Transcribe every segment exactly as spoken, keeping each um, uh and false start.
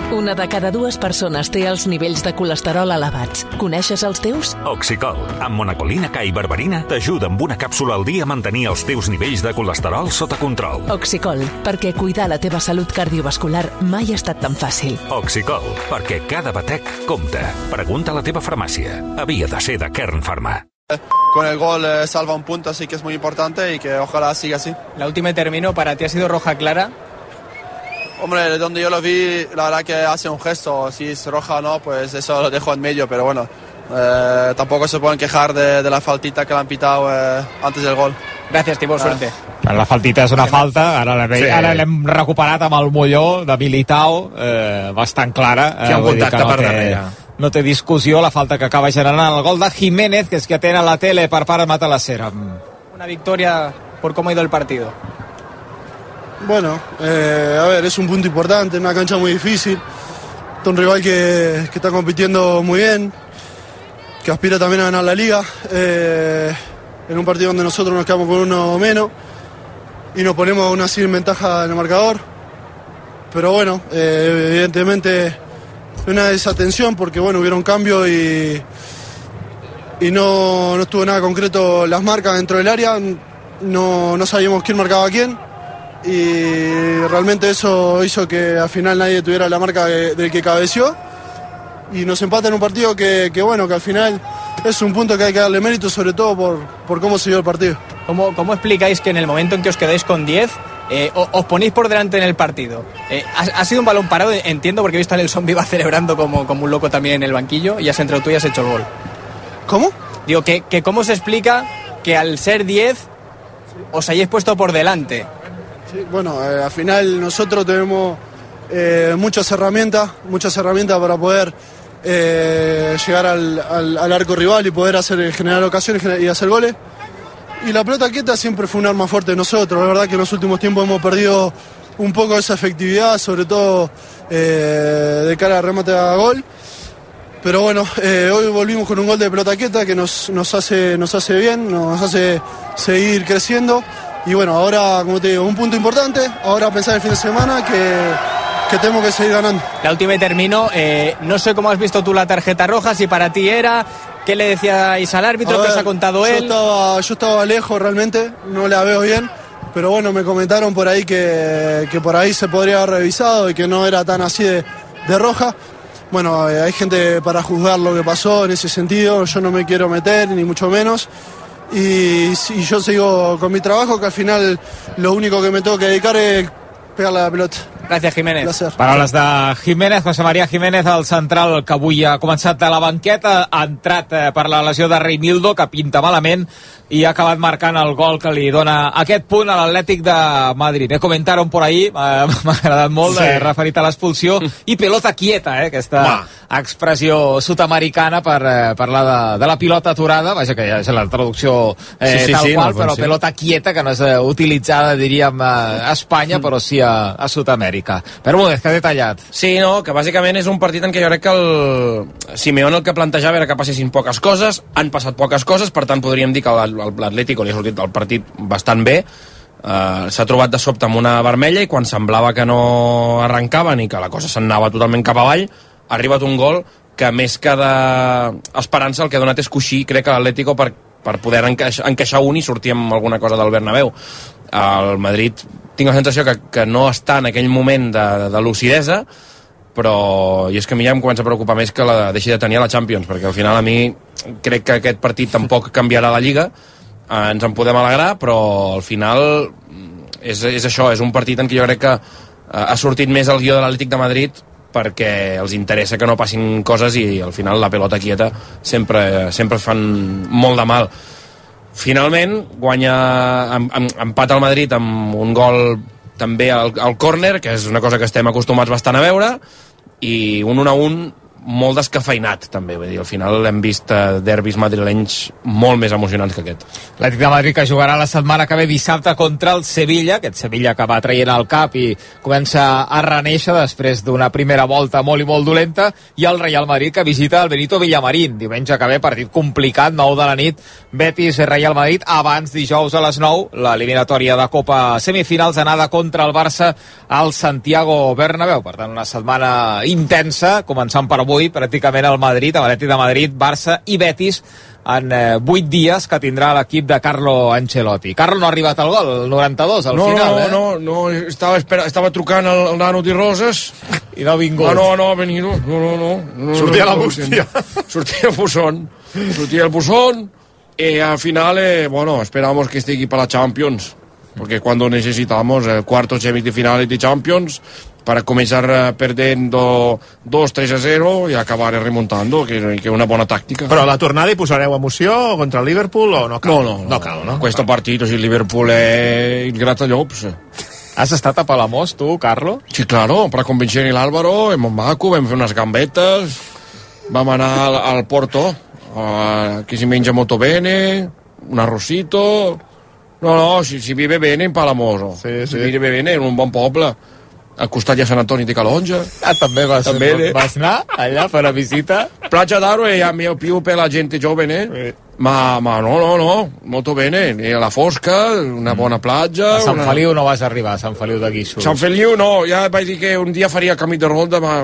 Una de cada dues persones té els nivells de colesterol elevats. Coneixes els teus? Oxicol, amb monacolina K i berberina, t'ajuda amb una càpsula al dia a mantenir els teus nivells de colesterol sota control. Oxicol, perquè cuidar la teva salut cardiovascular mai ha estat tan fàcil. Oxicol, perquè cada batec compta. Pregunta a la teva farmàcia. Havia de ser de Kern Pharma. Con el gol eh, salva un punto, así que es muy importante y que ojalá siga así. La última término, ¿para ti ha sido roja clara? Hombre, donde yo lo vi, la verdad que hace un gesto, si es roja o no, pues eso lo dejo en medio, pero bueno, eh, tampoco se pueden quejar de, de la faltita que le han pitado eh, antes del gol. Gràcies, Tibor, suerte. La faltita és una falta, ara l'hem sí. recuperat amb el Molló de Militao, eh, bastant clara. Hi ha un contacte no per té, darrere. No té discussió la falta que acaba generant el gol de Jiménez, que és que atén a la tele per part de Matalacera. Una victoria por cómo ha ido el partido. Bueno, eh, a ver, es un punto importante, una cancha muy difícil, un rival que, que está compitiendo muy bien, que aspira también a ganar la liga, eh, en un partido donde nosotros nos quedamos con uno menos y nos ponemos aún así en ventaja en el marcador, pero bueno, eh, evidentemente una desatención porque bueno, hubieron cambios y, y no, no estuvo nada concreto las marcas dentro del área, no, no sabíamos quién marcaba a quién. Y realmente eso hizo que al final nadie tuviera la marca de, del que cabeció y nos empata en un partido que, que bueno, que al final es un punto que hay que darle mérito, sobre todo por, por cómo se dio el partido. ¿Cómo, cómo explicáis que en el momento en que os quedáis con diez eh, os ponéis por delante en el partido? Eh, ha, ha sido un balón parado, entiendo, porque he visto a Nelson Viva celebrando como, como un loco también en el banquillo y has entrado tú y has hecho el gol. ¿Cómo? Digo, que, que ¿cómo se explica que al ser diez os hayáis puesto por delante? Sí, bueno, eh, al final nosotros tenemos eh, muchas herramientas, muchas herramientas para poder eh, llegar al, al, al arco rival y poder hacer generar ocasiones y hacer goles. Y la pelota quieta siempre fue un arma fuerte de nosotros. La verdad que en los últimos tiempos hemos perdido un poco esa efectividad, sobre todo eh, de cara al remate a gol. Pero bueno, eh, hoy volvimos con un gol de pelota quieta que nos, nos, hace, nos hace bien, nos hace seguir creciendo. Y bueno, ahora, como te digo, un punto importante, ahora pensar el fin de semana que, que tenemos que seguir ganando. La última y termino, eh, no sé cómo has visto tú la tarjeta roja, si para ti era, ¿qué le decíais al árbitro? ¿Qué os ha contado yo él? Estaba, yo estaba lejos realmente, no la veo bien, pero bueno, me comentaron por ahí que, que por ahí se podría haber revisado y que no era tan así de, de roja. Bueno, eh, hay gente para juzgar lo que pasó en ese sentido, yo no me quiero meter, ni mucho menos. Y, y yo sigo con mi trabajo, que al final lo único que me tengo que dedicar es pegarle a la pelota. Gràcies, Jiménez. Placer. Paraules de Jiménez, José María Jiménez, el central que avui ha començat a la banqueta, ha entrat eh, per la lesió de Reinildo, que pinta malament, i ha acabat marcant el gol que li dona aquest punt a l'Atlètic de Madrid. Me comentaron por ahí, eh, m'ha agradat molt, sí. eh, referit a l'expulsió, i pelota quieta, eh, aquesta Va. expressió sud-americana per eh, parlar de, de la pilota aturada, vaja que ja és la traducció eh, sí, sí, tal sí, qual, no, però sí. pelota quieta, que no és eh, utilitzada, diríem, a Espanya, mm. però sí a, a Sud-amèrica. Bermúdez, que ha detallat. Sí, no, que bàsicament és un partit en què jo crec que el Simeone el que plantejava era que passessin poques coses, han passat poques coses, per tant podríem dir que l'Atlético li ha sortit el partit bastant bé. Uh, s'ha trobat de sobte amb una vermella i quan semblava que no arrencaven i que la cosa se'n anava totalment cap avall, ha arribat un gol que més que d'esperança el que ha donat és coixí, crec, a l'Atlético per, per poder encaixar, encaixar un i sortir amb alguna cosa del Bernabéu. El Madrid tinc la sensació que, que no està en aquell moment de, de lucidesa, però i és que a mi ja em comença a preocupar més que la deixi de tenir a la Champions, perquè al final a mi crec que aquest partit tampoc canviarà la Lliga, eh, ens en podem alegrar, però al final és, és això, és un partit en què jo crec que eh, ha sortit més el guió de l'Atlètic de Madrid perquè els interessa que no passin coses i al final la pelota quieta sempre, sempre fan molt de mal. Finalment guanya, em, em, empat al Madrid amb un gol també al, al córner, que és una cosa que estem acostumats bastant a veure, i un un a un molt descafeinat també, vull dir, al final hem vist uh, derbis madrilenys molt més emocionants que aquest. L'Atlètic de Madrid que jugarà la setmana que ve dissabte contra el Sevilla, aquest Sevilla que va traient el cap i comença a reneixer després d'una primera volta molt i molt dolenta, i el Real Madrid que visita el Benito Villamarín, diumenge que ve, partit complicat, nou de la nit, Betis Real Madrid, abans dijous a les nou, l'eliminatòria de Copa semifinals, anada contra el Barça al Santiago Bernabéu. Per tant, una setmana intensa, començant per avui, pràcticament al Madrid, a l'Atlètic de Madrid, Barça i Betis, en eh, vuit dies que tindrà l'equip de Carlo Ancelotti. Carlo no ha arribat al gol, el noranta-dos, al no, final, no, eh? No, no, no, estava, espera, estava trucant el, el nano Di Roses i no ha vingut. No, no, no ha venido, no, no, no. no Sortia no, la bústia. Sortia el Pusón, sortia el Pusón, y al final, eh, bueno, esperamos que esté para la Champions, porque cuando necesitamos el cuarto semifinales de Champions, para comenzar perdiendo dos tres a zero y acabar remontando, que es una buena táctica. Però a la tornada hi posareu emoció contra el Liverpool o no cal? No, no, no, no cal, no? Questo partito, si il Liverpool è il Gratallops. Has estat a Palamós, tu, Carlo? Sí, claro, para convencer l'Álvaro, en Montmaco, vam fer unes gambetes, vam anar al, al Porto, uh, que si menja molto bene, un arrocito... No, no, si, si vive bene in Palamós, sí, sí. Si vive bene in un bon poble, al costat de Sant Antoni de Calonja. Ah, també vas, també, eh? vas anar allà per a visita? Platja d'Aro è più per la gente giovane, eh? ma, ma no, no, no, molto bene, e la fosca, una buona platja... A Sant una... Feliu no vas arribar, a Sant Feliu de Guíxols. Sant Feliu no, ja vaig dir que un dia faria camí de ronda, ma...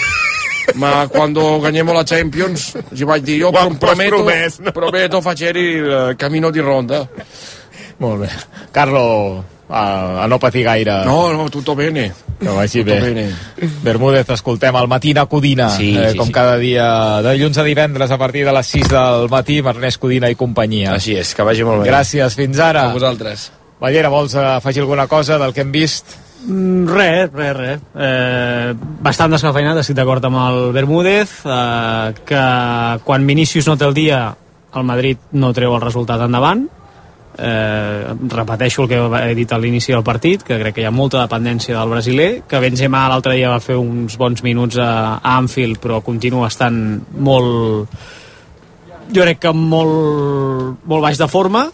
ma quando guanyem la Champions, ci vaig dir, jo prometo, promès, no? prometo fer il camino di ronda. Molt bé. Carlo, a, a no patir gaire. No, no, tutto bene. Que vagi tutto bé. Bene. Bermúdez, escoltem al Matina Codina, sí, eh, sí, com sí. cada dia de dilluns a divendres a partir de les sis del matí, amb Ernest Codina i companyia. Així és, que vagi molt bé. Gràcies, fins ara. A vosaltres. Ballera, vols afegir alguna cosa del que hem vist? Mm, res, res, res. Eh, bastant descafeinat, estic d'acord amb el Bermúdez, eh, que quan Vinícius no té el dia, el Madrid no treu el resultat endavant. Eh, repeteixo el que he dit a l'inici del partit, que crec que hi ha molta dependència del brasiler, que Benzema l'altre dia va fer uns bons minuts a, a Anfield, però continua estant molt, jo crec que molt, molt baix de forma,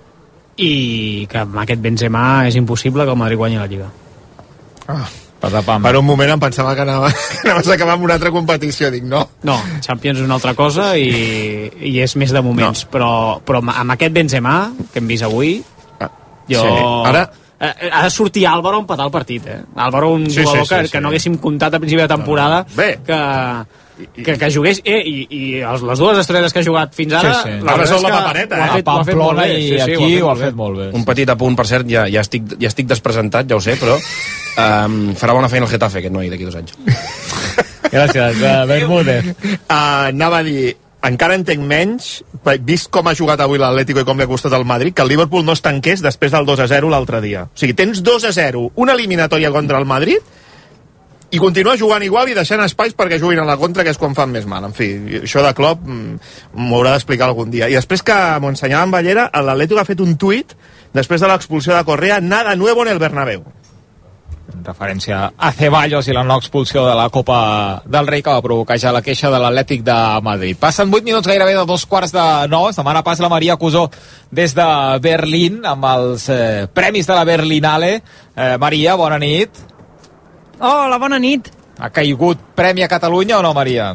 i que amb aquest Benzema és impossible que el Madrid guanyi la Lliga. Ah, per un moment em pensava que anava, que anaves a acabar amb una altra competició, dic no. No, Champions és una altra cosa i, i és més de moments, no. però, però amb aquest Benzema que hem vist avui, jo... Sí. Ara... Ha de sortir Álvaro a empatar el partit, eh? Álvaro, un sí, jugador sí, sí, que, sí. que no haguéssim comptat a principi de temporada, Bé. que... que, que jugués, eh, i, i els, les dues estreles que ha jugat fins ara, sí, sí. la ha resolt la que papereta, ho ha eh? fet, ho ha fet molt bé, i sí, sí, aquí ho ha fet, ho ha fet molt bé. Un petit apunt, per cert, ja, ja, estic, ja estic despresentat, ja ho sé, però um, farà bona feina el Getafe, aquest noi, d'aquí dos anys. Gràcies, uh, Bermúdez. Uh, anava a dir, encara entenc menys, vist com ha jugat avui l'Atlético i com li ha costat al Madrid, que el Liverpool no es tanqués després del dos a zero l'altre dia. O sigui, tens dos a zero, una eliminatòria contra el Madrid, i continua jugant igual i deixant espais perquè juguin a la contra, que és quan fan més mal. En fi, això de Klopp m'ho haurà d'explicar algun dia. I després que m'ho ensenyava en Ballera, l'Atlético ha fet un tuit després de l'expulsió de Correa, nada nuevo en el Bernabéu. En referència a Ceballos i la no expulsió de la Copa del Rei, que va provocar ja la queixa de l'Atlètic de Madrid. Passen vuit minuts gairebé de dos quarts de nou. Es demana pas la Maria Cusó des de Berlín amb els eh, premis de la Berlinale. Eh, Maria, bona nit. Hola, bona nit. Ha caigut Premi a Catalunya o no, Maria?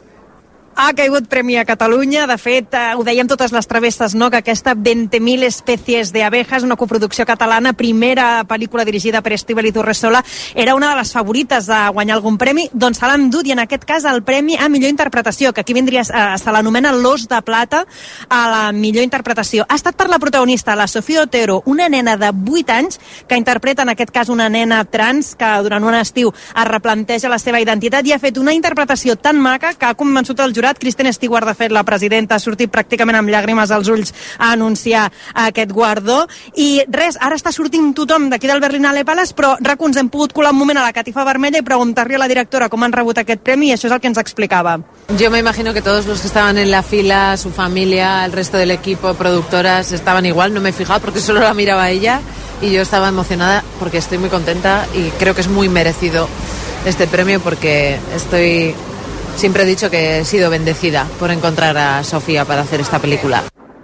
Ha caigut Premi a Catalunya. De fet, eh, ho dèiem totes les travesses, no?, que aquesta veinte mil especies de abejas, una coproducció catalana, primera pel·lícula dirigida per Estíbaliz Urresola, era una de les favorites de guanyar algun premi. Doncs se l'han dut, i en aquest cas el Premi a millor interpretació, que aquí vindria, eh, se l'anomena l'Os de Plata a la millor interpretació. Ha estat per la protagonista, la Sofía Otero, una nena de vuit anys que interpreta en aquest cas una nena trans que durant un estiu es replanteja la seva identitat i ha fet una interpretació tan maca que ha convençut el jurat. Kristen Stewart, de fet, la presidenta, ha sortit pràcticament amb llàgrimes als ulls a anunciar aquest guardó. I res, ara està sortint tothom d'aquí del Berlinale Palace, però RAC u ens hem pogut colar un moment a la catifa vermella i preguntar-li a la directora com han rebut aquest premi, i això és el que ens explicava. Yo me imagino que todos los que estaban en la fila, su familia, el resto del equipo, productoras, estaban igual. No me he fijado porque solo la miraba ella y yo estaba emocionada porque estoy muy contenta y creo que es muy merecido este premio porque estoy siempre he dicho que he sido bendecida por encontrar a Sofía para hacer esta película.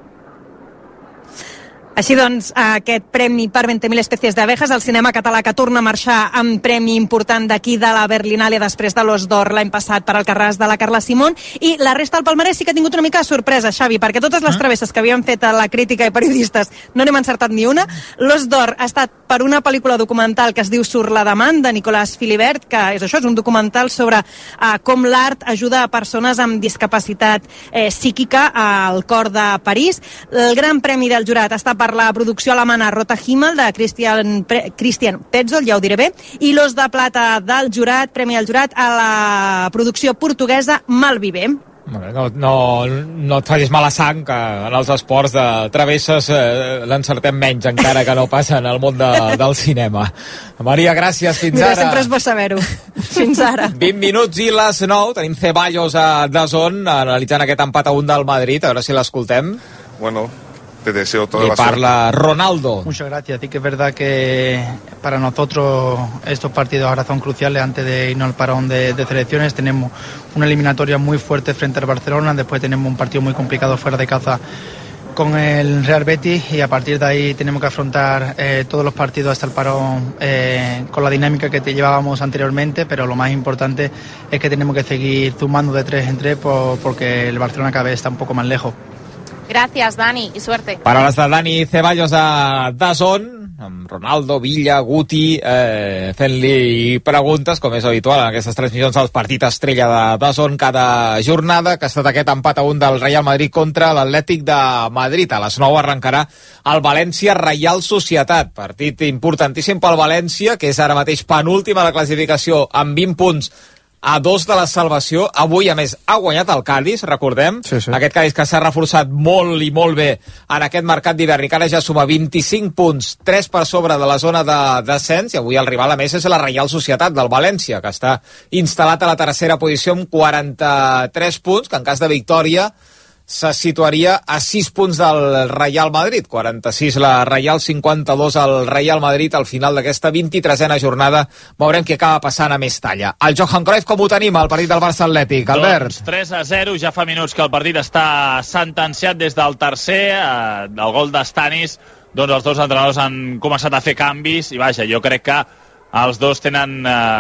Així doncs, aquest premi per vint mil espècies d'abejas, el cinema català que torna a marxar amb premi important d'aquí de la Berlinale després de l'Os d'Or l'any passat per al Carràs de la Carla Simón, i la resta del palmarès sí que ha tingut una mica de sorpresa, Xavi, perquè totes les travesses que havien fet a la crítica i periodistes no n'hem encertat ni una. L'Os d'Or ha estat per una pel·lícula documental que es diu Sur la demanda, de Nicolas Philibert, que és això, és un documental sobre eh, com l'art ajuda a persones amb discapacitat eh, psíquica al cor de París. El gran premi del jurat està per la producció alemana Rota Himmel de Christian, Pre Christian Petzold, ja ho diré bé, i l'Os de Plata del jurat, premi al jurat a la producció portuguesa Malviver. No, no, no et facis mala sang, que en els esports de travesses eh, l'encertem menys encara que no passa en el món de, del cinema. Maria, gràcies, fins Mira, ara. sempre és bo saber-ho. Fins ara. vint minuts i les nou, tenim Ceballos a DAZN analitzant aquest empat a un del Madrid, a veure si l'escoltem. Bueno, te deseo toda y la parla suerte. Ronaldo. Muchas gracias. Sí que es verdad que para nosotros estos partidos ahora son cruciales antes de irnos al parón de, de selecciones. Tenemos una eliminatoria muy fuerte frente al Barcelona, después tenemos un partido muy complicado fuera de casa con el Real Betis y a partir de ahí tenemos que afrontar eh, todos los partidos hasta el parón eh, con la dinámica que te llevábamos anteriormente, pero lo más importante es que tenemos que seguir sumando de tres en tres por, porque el Barcelona cada vez está un poco más lejos. Gràcies, Dani, i suerte. Paraules de Dani Ceballos a DAZN, amb Ronaldo, Villa, Guti, eh, fent-li preguntes, com és habitual en aquestes transmissions del partit estrella de DAZN cada jornada, que ha estat aquest empat a un del Real Madrid contra l'Atlètic de Madrid. A les nou arrencarà el València-Reial Societat, partit importantíssim pel València, que és ara mateix penúltima de classificació amb vint punts a dos de la salvació. Avui, a més, ha guanyat el Cádiz, recordem. Sí, sí. Aquest Cádiz que s'ha reforçat molt i molt bé en aquest mercat d'hivern i que ara ja suma vint-i-cinc punts, tres per sobre de la zona de descens, i avui el rival, a més, és la Reial Societat del València, que està instal·lat a la tercera posició amb quaranta-tres punts, que en cas de victòria se situaria a sis punts del Real Madrid, quaranta-sis la Reial, cinquanta-dos el Real Madrid al final d'aquesta vint-i-tresena jornada. Veurem què acaba passant a Mestalla. El Johan Cruyff, com ho tenim, el partit del Barça Atlètic, Albert? Doncs tres a zero, ja fa minuts que el partit està sentenciat des del tercer, eh, el gol d'Stanis, doncs els dos entrenadors han començat a fer canvis, i vaja, jo crec que els dos tenen,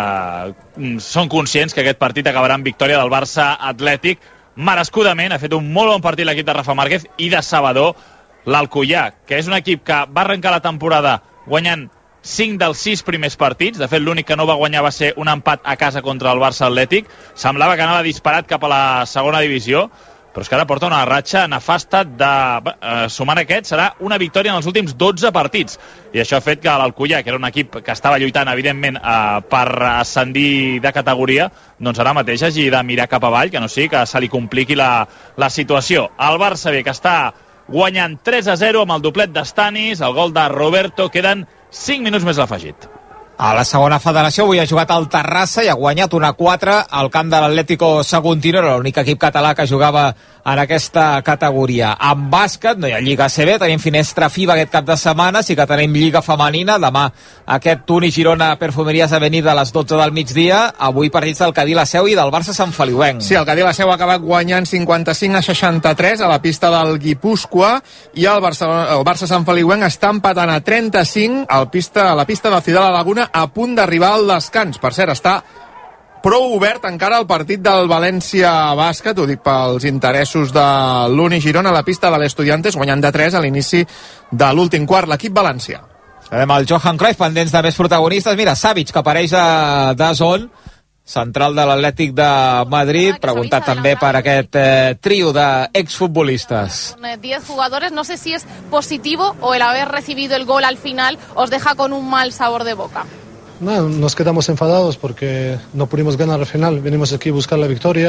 eh, són conscients que aquest partit acabarà en victòria del Barça Atlètic. Merescudament, ha fet un molt bon partit l'equip de Rafa Márquez i de Sabador l'Alcoyà, que és un equip que va arrencar la temporada guanyant cinc dels sis primers partits. De fet, l'únic que no va guanyar va ser un empat a casa contra el Barça Atlètic. Semblava que anava disparat cap a la segona divisió, però és que ara porta una ratxa nefasta de... Eh, sumant aquest, serà una victòria en els últims dotze partits. I això ha fet que l'Alcoyà, que era un equip que estava lluitant, evidentment, eh, per ascendir de categoria, doncs ara mateix hagi de mirar cap avall, que no sigui que se li compliqui la, la situació. El Barça bé, que està guanyant tres a zero amb el doblet d'Stanis, el gol de Roberto, queden cinc minuts més l'afegit. A la segona federació avui ha jugat al Terrassa i ha guanyat una quatre al camp de l'Atlético Saguntino, era l'únic equip català que jugava en aquesta categoria. En bàsquet no hi ha Lliga A C B, tenim finestra FIBA aquest cap de setmana, sí que tenim Lliga Femenina, demà aquest Tuni Girona Perfumeries Avenida a les dotze del migdia, avui partits del Cadí La Seu i del Barça Sant Feliuenc. Sí, el Cadí La Seu ha acabat guanyant cinquanta-cinc a seixanta-tres a la pista del Guipúscoa i el Barça, el Barça Sant Feliuenc està empatant a trenta-cinc al pista, a la pista de Ciudad de la Laguna, a punt d'arribar al descans. Per cert, està prou obert encara el partit del València Bàsquet, ho dic pels interessos de l'Uni Girona, a la pista de l'Estudiantes, guanyant de tres a l'inici de l'últim quart, l'equip valencià. Sabem el Johan Cruyff, pendents de més protagonistes. Mira, Savic, que apareix a DAZN, central de l'Atlètic de Madrid, preguntat també per aquest eh, trio d'exfutbolistes. diez jugadores, no sé si es positivo o el haber recibido el gol al final os deja con un mal sabor de boca. No, nos quedamos enfadados porque no pudimos ganar al final, venimos aquí a buscar la victoria.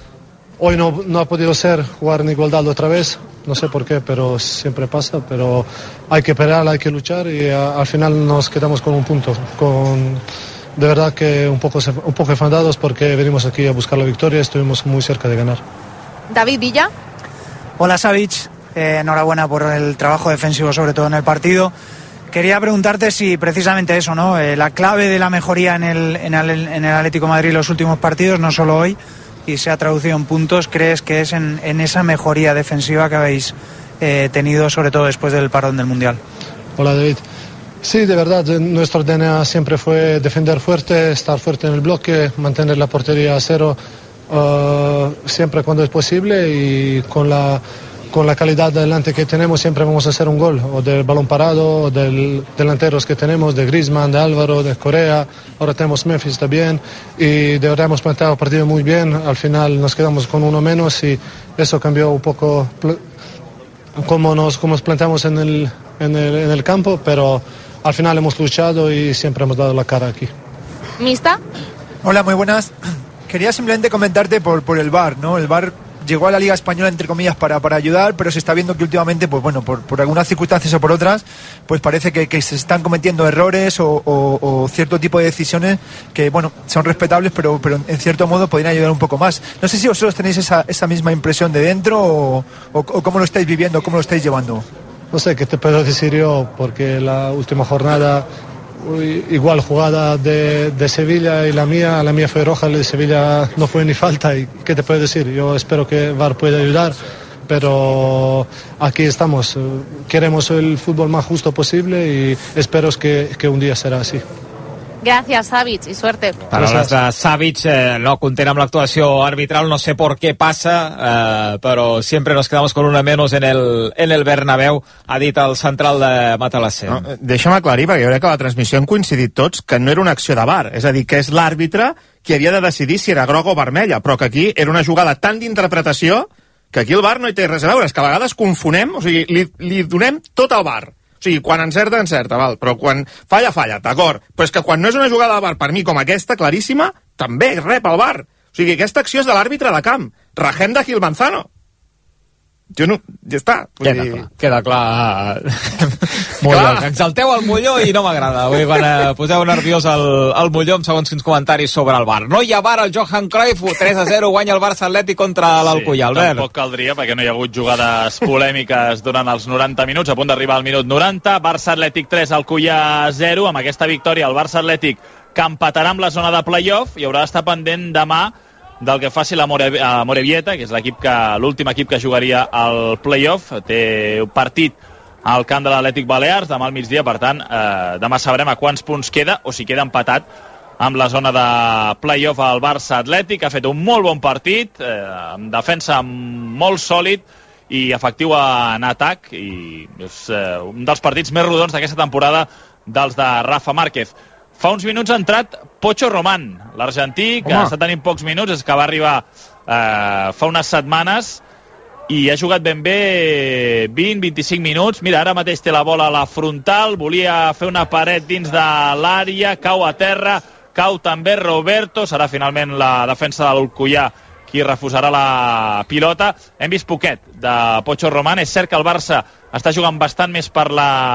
Hoy no, no ha podido ser jugar en igualdad otra vez, no sé por qué, pero siempre pasa, pero hay que pelear, hay que luchar y a, al final nos quedamos con un punto, con... De verdad que un poco, un poco enfadados porque venimos aquí a buscar la victoria y estuvimos muy cerca de ganar. David Villa. Hola Savic, eh, enhorabuena por el trabajo defensivo, sobre todo en el partido. Quería preguntarte si precisamente eso, ¿no? Eh, la clave de la mejoría en el, en el, en el Atlético de Madrid en los últimos partidos, no solo hoy, y se ha traducido en puntos, ¿crees que es en, en esa mejoría defensiva que habéis eh, tenido, sobre todo después del parón del Mundial? Hola, David. Sí, de verdad, nuestro D N A siempre fue defender fuerte, estar fuerte en el bloque, mantener la portería a cero uh, siempre cuando es posible, y con la, con la calidad delante que tenemos siempre vamos a hacer un gol, o del balón parado, o de delanteros que tenemos, de Griezmann, de Álvaro, de Correa, ahora tenemos Memphis también, y de verdad hemos planteado el partido muy bien. Al final nos quedamos con uno menos y eso cambió un poco cómo nos, cómo nos planteamos en el, en el, en el campo, pero al final hemos luchado y siempre hemos dado la cara aquí. ¿Mista? Hola, muy buenas. Quería simplemente comentarte por, por el V A R, ¿no? El V A R llegó a la Liga Española, entre comillas, para, para ayudar, pero se está viendo que últimamente, pues bueno, por, por algunas circunstancias o por otras, pues parece que, que se están cometiendo errores o, o, o cierto tipo de decisiones que, bueno, son respetables, pero, pero en cierto modo podrían ayudar un poco más. No sé si vosotros tenéis esa, esa misma impresión de dentro o, o, o cómo lo estáis viviendo, cómo lo estáis llevando. No sé qué te puedo decir yo, porque la última jornada, igual jugada de, de Sevilla y la mía, la mía fue roja, la de Sevilla no fue ni falta. ¿Y qué te puedo decir? Yo espero que V A R pueda ayudar, pero aquí estamos. Queremos el fútbol más justo posible y espero que, que un día será así. Gracias, Savic, i suerte. Paraules de Savic, eh, no content amb l'actuació arbitral, no sé por qué pasa, eh, però siempre nos quedamos con una menos en el, en el Bernabéu, ha dit el central de Matalassé. No, deixa'm aclarir, perquè jo crec que a la transmissió hem coincidit tots que no era una acció de V A R, és a dir, que és l'àrbitre qui havia de decidir si era groga o vermella, però que aquí era una jugada tan d'interpretació que aquí el V A R no hi té res a veure, és que a vegades confonem, o sigui, li, li donem tot al V A R. O sigui, quan encerta, encerta, val? Però quan falla, falla, d'acord. Però és que quan no és una jugada de V A R, per mi, com aquesta, claríssima, també rep el V A R. O sigui, aquesta acció és de l'àrbitre de camp. Rajem de Gil Manzano. Jo no... Ja està. Queda dir... clar. Queda clar. Molt clar. Bé. Exalteu el Molló i no m'agrada. Vull dir, quan eh, poseu nerviós el, el Molló amb segons quins comentaris sobre el V A R. No hi ha V A R al Johan Cruyff, tres a zero guanya el Barça Atlètic contra l'Alcoyà. Sí, tampoc caldria, perquè no hi ha hagut jugades polèmiques durant els noranta minuts, a punt d'arribar al minut noranta. Barça Atlètic tres, Alcoyà zero. Amb aquesta victòria, el Barça Atlètic, que empatarà amb la zona de play-off, i haurà d'estar pendent demà del que faci la More, uh, Morevieta, que és l'equip que l'últim equip que jugaria al play-off. Té un partit al camp de l'Atlètic Balears demà al migdia, per tant eh, demà sabrem a quants punts queda, o si queda empatat amb la zona de play-off al Barça Atlètic. Ha fet un molt bon partit, eh, amb defensa molt sòlid i efectiu en atac, i és eh, un dels partits més rodons d'aquesta temporada dels de Rafa Márquez. Fa uns minuts ha entrat Pocho Román, l'argentí, que Home. està tenint pocs minuts, és que va arribar eh, fa unes setmanes i ha jugat ben bé vint a vint-i-cinc minuts. Mira, ara mateix té la bola a la frontal, volia fer una paret dins de l'àrea, cau a terra, cau també Roberto, serà finalment la defensa de l'Alcoyà qui refusarà la pilota. Hem vist poquet de Pocho Román. És cert que el Barça està jugant bastant més per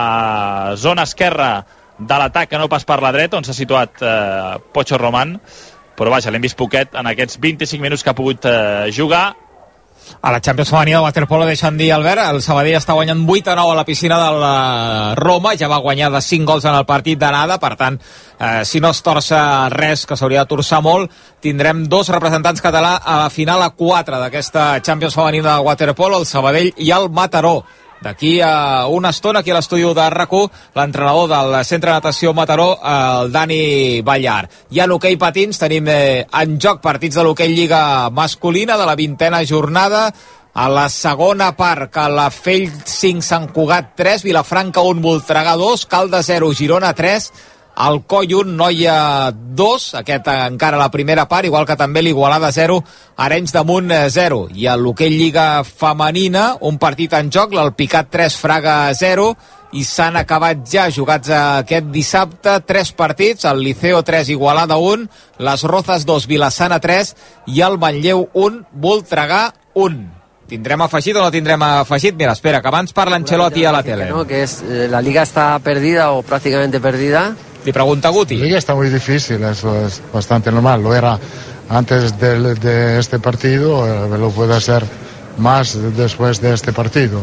la zona esquerra de l'atac que no pas per la dreta, on s'ha situat eh, Pocho Román, però vaja, l'hem vist poquet en aquests vint-i-cinc minuts que ha pogut eh, jugar. A la Champions femenina de waterpolo, deixant dir, Albert, el Sabadell està guanyant vuit a nou a la piscina de la Roma, ja va guanyar de cinc gols en el partit d'anada, per tant, eh, si no es torça res, que s'hauria de torçar molt, tindrem dos representants català a la final a quatre d'aquesta Champions femenina de waterpolo, el Sabadell i el Mataró. D'aquí a una estona, aquí a l'estudi de RAC u, l'entrenador del Centre de Natació Mataró, el Dani Ballar. I a l'hoquei patins tenim eh, en joc partits de l'hoquei Lliga masculina de la vintena jornada. A la segona part, Calafell cinc, Sant Cugat tres, Vilafranca un, Voltregà dos, Caldes zero, Girona tres, Alcoi un, Noia dos, aquest encara la primera part, igual que també l'Igualada zero, Arenys de Munt zero. I a l'hoquei Lliga femenina, un partit en joc, l'Alpicat tres, Fraga zero, i s'han acabat ja jugats aquest dissabte tres partits, el Liceo tres, Igualada un, les Rozas dos, Vilassana tres i el Manlleu un, Voltregà un. ¿Tendremos afegit o no tendremos afegit? Mira, espera, que abans parla Ancelotti a la tele. Que no, que es, eh, la liga está perdida o prácticamente perdida. Le pregunta Guti. La liga está muy difícil, eso es bastante normal. Lo era antes de, de este partido, eh, lo puede hacer más después de este partido.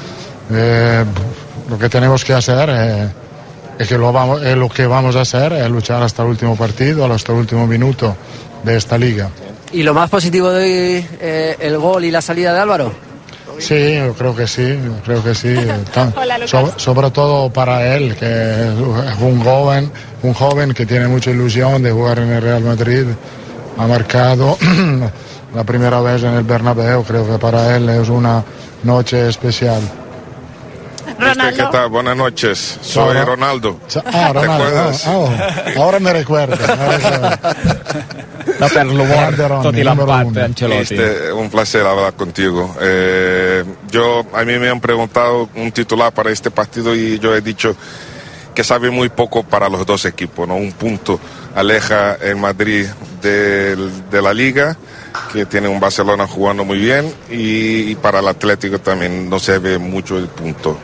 Eh, lo que tenemos que hacer eh, es que lo, vamos, eh, lo que vamos a hacer es luchar hasta el último partido, hasta el último minuto de esta liga. ¿Y lo más positivo de hoy, eh, el gol y la salida de Álvaro? Sí, yo creo que sí, yo creo que sí. Tan, so, sobre todo para él, que es un joven, un joven que tiene mucha ilusión de jugar en el Real Madrid. Ha marcado la primera vez en el Bernabéu, creo que para él es una noche especial. Ronaldo. ¿Qué tal? Buenas noches. Soy Ronaldo. Ah, Ronaldo. Oh, oh, ahora me recuerdo. Me recuerdo. No per l'humor, tot i l'empat, Ancelotti. Este, un placer hablar contigo. Eh, yo, a mí me han preguntado un titular para este partido y yo he dicho que sabe muy poco para los dos equipos, ¿no? Un punto aleja el Madrid de, de la Liga, que tiene un Barcelona jugando muy bien, y, y para el Atlético también no se ve mucho el punto.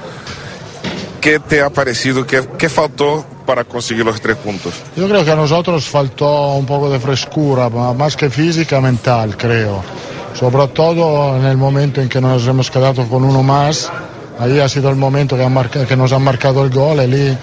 ¿Qué te ha parecido? ¿Qué, qué faltó para conseguir los tres puntos? Yo creo que a nosotros faltó un poco de frescura, más que física, mental, creo. Sobre todo en el momento en que nos hemos quedado con uno más, ahí ha sido el momento que, han marcado, que nos han marcado el gol, y ahí,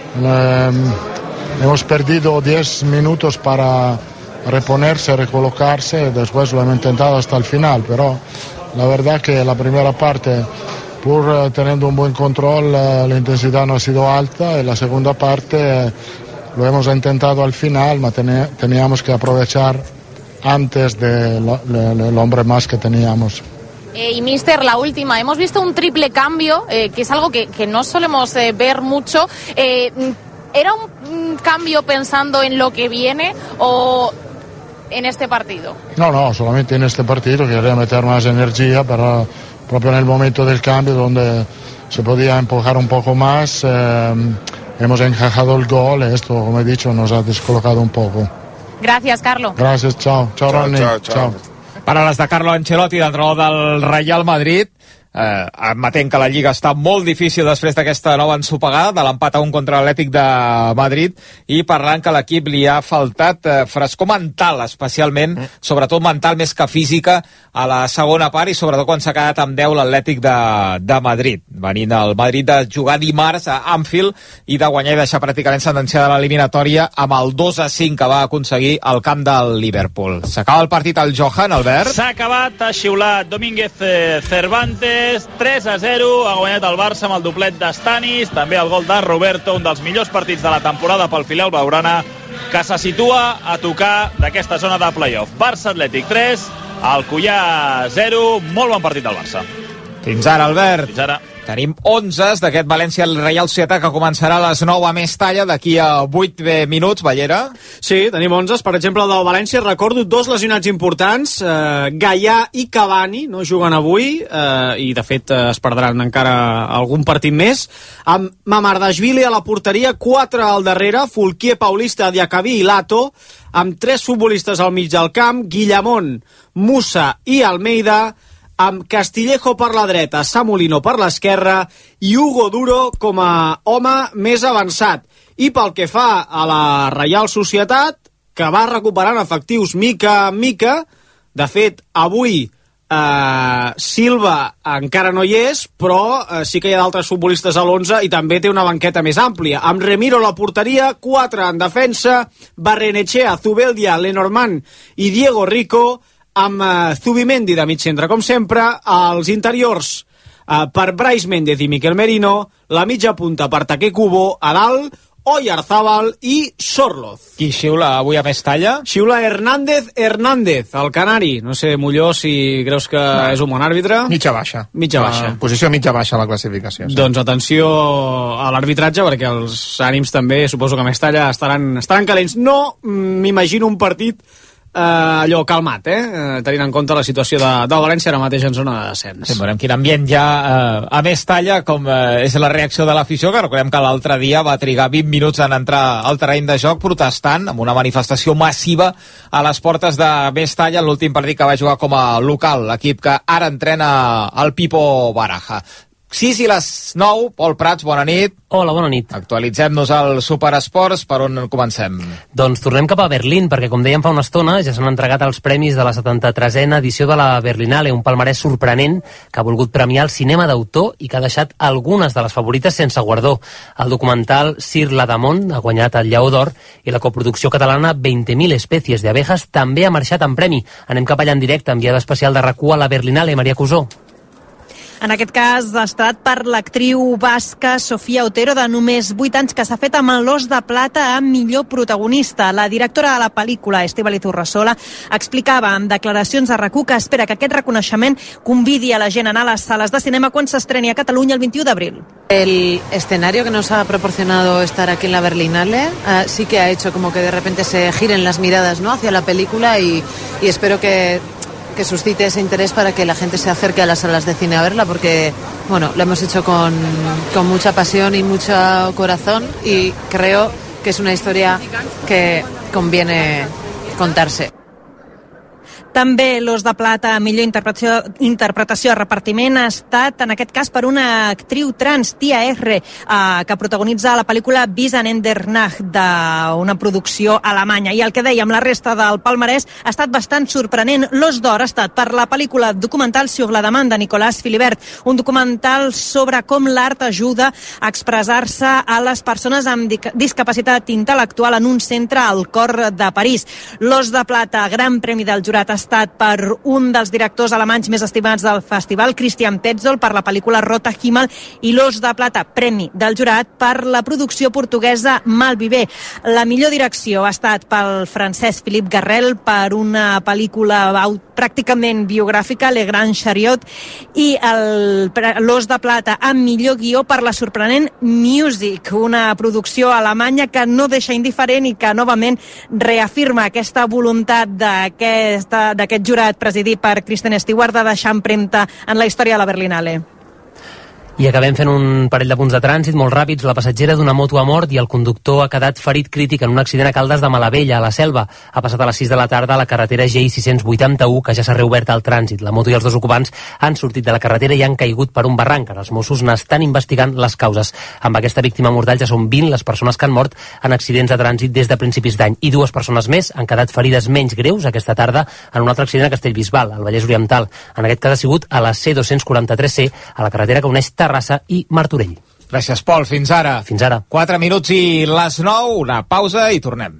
eh, hemos perdido diez minutos para reponerse, recolocarse, después lo hemos intentado hasta el final, pero la verdad que la primera parte, pur uh, teniendo un buen control, uh, la intensidad no ha sido alta, y la segunda parte uh, lo hemos intentado al final, pero teníamos que aprovechar antes del de de, de hombre más que teníamos. Eh, y mister, la última, hemos visto un triple cambio, eh, que es algo que, que no solemos eh, ver mucho. Eh, ¿Era un, un cambio pensando en lo que viene o en este partido? No, no, solamente en este partido quería meter más energía, pero proprio en el momento del cambio donde se podía empujar un poco más, eh, hemos encajado el gol, y esto, como he dicho, nos ha descolocado un poco. Gracias, Carlo. Gracias, chao. Chao, Ronnie. Chao, chao. chao. Paraules de Carlo Ancelotti, d'entrenador del Real Madrid, eh, admetent que la Lliga està molt difícil després d'aquesta nova ensopegada, de l'empat a un contra l'Atlètic de Madrid, i parlant que a l'equip li ha faltat eh, frescor mental, especialment, mm. sobretot mental més que física, a la segona part, i sobretot quan s'ha quedat amb deu l'Atlètic de, de Madrid, venint al Madrid de jugar dimarts a Anfield i de guanyar i deixar pràcticament sentenciada l'eliminatòria amb el dos a cinc que va aconseguir al camp del Liverpool. S'acaba el partit al Johan, Albert? S'ha acabat, ha xiulat Domínguez Cervantes, tres a zero, ha guanyat el Barça amb el doblet d'Stanis, també el gol de Roberto, un dels millors partits de la temporada pel filial blaugrana, que se situa a tocar d'aquesta zona de play-off. Barça Atlètic tres, Alcoyà zero, molt bon partit del Barça. Fins ara, Albert. Fins ara. Tenim onzes d'aquest València-Reial Societat que començarà a les nou a Mestalla d'aquí a vuit minuts, Ballera. Sí, tenim onzes. Per exemple, el del València, recordo dos lesionats importants, eh, Gaià i Cavani, no juguen avui, eh, i de fet eh, es perdran encara algun partit més. Amb Mamardashvili a la porteria, quatre al darrere, Fulquier, Paulista, Diacabí i Lato, amb tres futbolistes al mig del camp, Guillamón, Musa i Almeida, amb Castillejo per la dreta, Samolino per l'esquerra i Hugo Duro com a home més avançat. I pel que fa a la Reial Societat, que va recuperant efectius mica en mica, de fet, avui eh, Silva encara no hi és, però eh, sí que hi ha d'altres futbolistes a l'onze i també té una banqueta més àmplia. Amb Remiro a la porteria, quatre en defensa, Barrenechea, Zubeldia, Lenormand i Diego Rico, amb uh, Zubimendi de mig centre, com sempre, als interiors uh, per Brais Méndez i Miquel Merino, la mitja punta per Take Kubo, a dalt, Oyarzábal i Sorloz. Qui xiula avui a Mestalla? Xiula Hernández Hernández, el canari. No sé, Molló, si creus que no. és un bon àrbitre. Mitja baixa. Mitja baixa. Uh, posició mitja baixa a la classificació. Sí. Doncs atenció a l'arbitratge, perquè els ànims també, suposo que a Mestalla estaran, estaran calents. No m'imagino un partit Uh, allò calmat, eh? Uh, tenint en compte la situació de, de València ara mateix en zona de descens. Sí, veurem quin ambient hi ha uh, a Mestalla, com uh, és la reacció de l'afició, que recordem que l'altre dia va trigar vint minuts en entrar al terreny de joc protestant, amb una manifestació massiva a les portes de Mestalla, en l'últim partit que va jugar com a local, l'equip que ara entrena el Pipo Baraja. sis i les nou, Pol Prats, bona nit. Hola, bona nit. Actualitzem-nos al Superesports, per on comencem? Doncs tornem cap a Berlín, perquè com dèiem fa una estona, ja s'han entregat els premis de la setanta-tresena edició de la Berlinale, un palmarès sorprenent que ha volgut premiar el cinema d'autor i que ha deixat algunes de les favorites sense guardó. El documental Sir Ladamont ha guanyat el Lleó d'Or i la coproducció catalana veinte mil especies de abejas també ha marxat en premi. Anem cap allà en directe, enviada especial de RAC u a la Berlinale, Maria Cusó. En aquest cas ha estat per l'actriu basca Sofia Otero, de només vuit anys, que s'ha fet amb l'Os de Plata a millor protagonista. La directora de la pel·lícula, Estíbaliz Urresola, explicava en declaracions a RAC u que espera que aquest reconeixement convidi a la gent a anar a les sales de cinema quan s'estreni a Catalunya el vint-i-u d'abril. El escenario que nos ha proporcionado estar aquí en la Berlinale uh, sí que ha hecho como que de repente se giren las miradas, ¿no?, hacia la película y, y espero que que suscite ese interés para que la gente se acerque a las salas de cine a verla, porque bueno, lo hemos hecho con, con mucha pasión y mucho corazón y creo que es una historia que conviene contarse. També l'Os de Plata a millor interpretació, interpretació a repartiment ha estat, en aquest cas, per una actriu trans, Tia R, eh, que protagonitza la pel·lícula Bis an Endernach, d'una producció alemanya. I el que dèiem, la resta del palmarès ha estat bastant sorprenent. L'Os d'Or ha estat per la pel·lícula documental Sur la demanda de Nicolas Philibert, un documental sobre com l'art ajuda a expressar-se a les persones amb discapacitat intel·lectual en un centre al cor de París. L'Os de Plata, gran premi del jurat, ha estat per un dels directors alemanys més estimats del festival, Christian Petzold, per la pel·lícula Rota Himmel, i l'Os de Plata, premi del jurat, per la producció portuguesa Malviver. La millor direcció ha estat pel francès Philippe Garrel, per una pel·lícula pràcticament biogràfica, Le Grand Chariot, i l'Os de Plata amb millor guió per la sorprenent Music, una producció alemanya que no deixa indiferent i que novament reafirma aquesta voluntat d'aquesta d'aquest jurat presidit per Kristen Stewart de deixar empremta en la història de la Berlinale. I acabem fent un parell de punts de trànsit molt ràpids. La passatgera d'una moto ha mort i el conductor ha quedat ferit crític en un accident a Caldes de Malavella, a la Selva. Ha passat a les sis de la tarda a la carretera G I sis cents vuitanta-u, que ja s'ha reobert al trànsit. La moto i els dos ocupants han sortit de la carretera i han caigut per un barranc. Els Mossos n'estan investigant les causes. Amb aquesta víctima mortal ja són vint les persones que han mort en accidents de trànsit des de principis d'any. I dues persones més han quedat ferides menys greus aquesta tarda en un altre accident a Castellbisbal, al Vallès Oriental. En aquest cas ha sigut a la C dos quaranta-tres C, a la carretera que uneix Terrassa i Martorell. Gràcies, Pol. Fins ara. Fins ara. Quatre minuts i les nou, una pausa i tornem.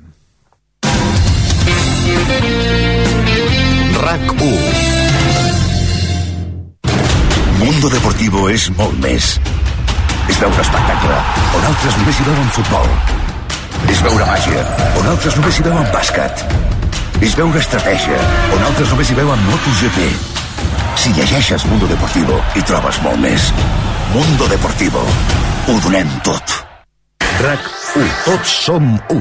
RAC u. Mundo Deportivo és molt més. És veure espectacle, on altres només hi veuen futbol. És veure màgia, on altres només hi veuen bàsquet. És veure estratègia, on altres només hi veuen MotoGP. Si llegeixes Mundo Deportivo, hi trobes molt més. Mundo Deportivo. Ho donem tot. RAC u. Tots som u.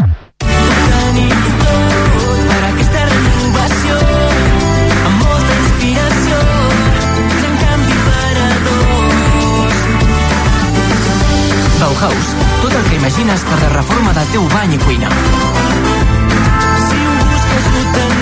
Per aquesta renovació, amb molta inspiració, gran canvi per a dos. Bauhaus, tot el que imagines per la reforma del teu bany i cuina. Si ho busques, ho tenim.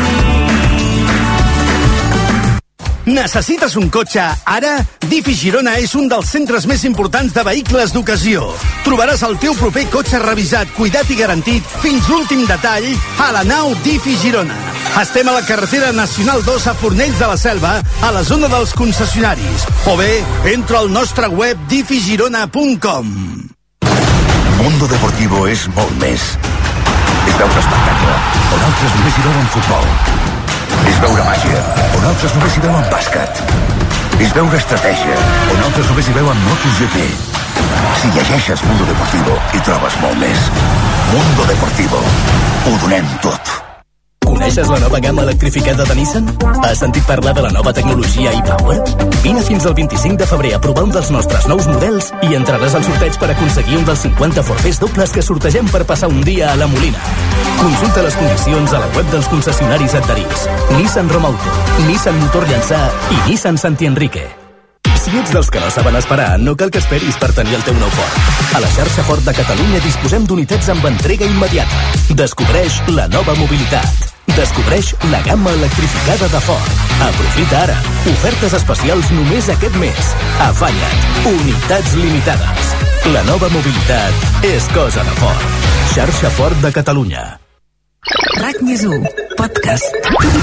Necessites un cotxe ara? Difi Girona és un dels centres més importants de vehicles d'ocasió. Trobaràs el teu proper cotxe revisat, cuidat i garantit fins l'últim detall a la nau Difi Girona. Estem a la carretera Nacional dos a Fornells de la Selva, a la zona dels concessionaris. O bé, entra al nostre web difi girona punt com. Mundo Deportivo és molt més. És veure espectacle, on altres només hi veuen futbol. És veure màgia, on altres només hi veuen bàsquet. És veure estratègia, on altres només hi veuen MotoGP. Si llegeixes Mundo Deportivo, hi trobes molt més. Mundo Deportivo. Ho donem tot. Coneixes la nova gamma electrificada de Nissan? Has sentit parlar de la nova tecnologia e-Power? Vine fins al vint-i-cinc de febrer a provar un dels nostres nous models i entraràs al sorteig per aconseguir un dels cinquanta forfers dobles que sortegem per passar un dia a la Molina. Consulta les condicions a la web dels concessionaris adherits. Nissan Romauto, Nissan Motor Llançà i Nissan Santi Enrique. Si ets dels que no saben esperar, no cal que esperis per tenir el teu nou Ford. A la xarxa Ford de Catalunya disposem d'unitats amb entrega immediata. Descobreix la nova mobilitat. Descobreix la gamma electrificada de Ford. Aprofita ara. Ofertes especials només aquest mes. Afanya't. Unitats limitades. La nova mobilitat és cosa de Ford. Xarxa Ford de Catalunya. RAC més u, podcast.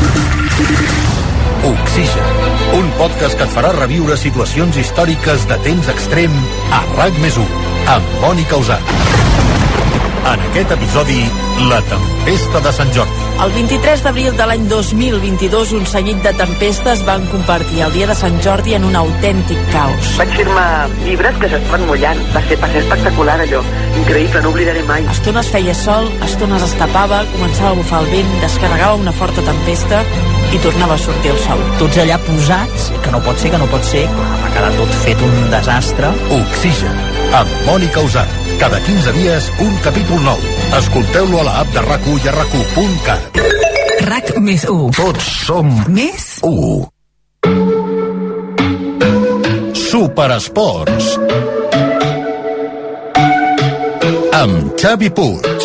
Oxigen, un podcast que et farà reviure situacions històriques de temps extrem a RAC més u, amb Mònica Usat. En aquest episodi, la tempesta de Sant Jordi. El vint-i-tres d'abril de l'any dos mil vint-i-dos, un seguit de tempestes van convertir el dia de Sant Jordi en un autèntic caos. Vaig firmar llibres que s'estaven mullant. Va ser, va ser espectacular, allò. Increïble, no oblidaré mai. A estones feia sol, a estones es tapava, començava a bufar el vent, descarregava una forta tempesta i tornava a sortir el sol. Tots allà posats, que no pot ser, que no pot ser, clar, va quedar tot fet un desastre. Oxigen, amb Mònica Usat. Cada quinze dies, un capítol nou. Escolteu-lo a l'app de RAC u i a rac u punt cat. RAC més u. Tots som més u. Superesports. Amb Xavi Puig.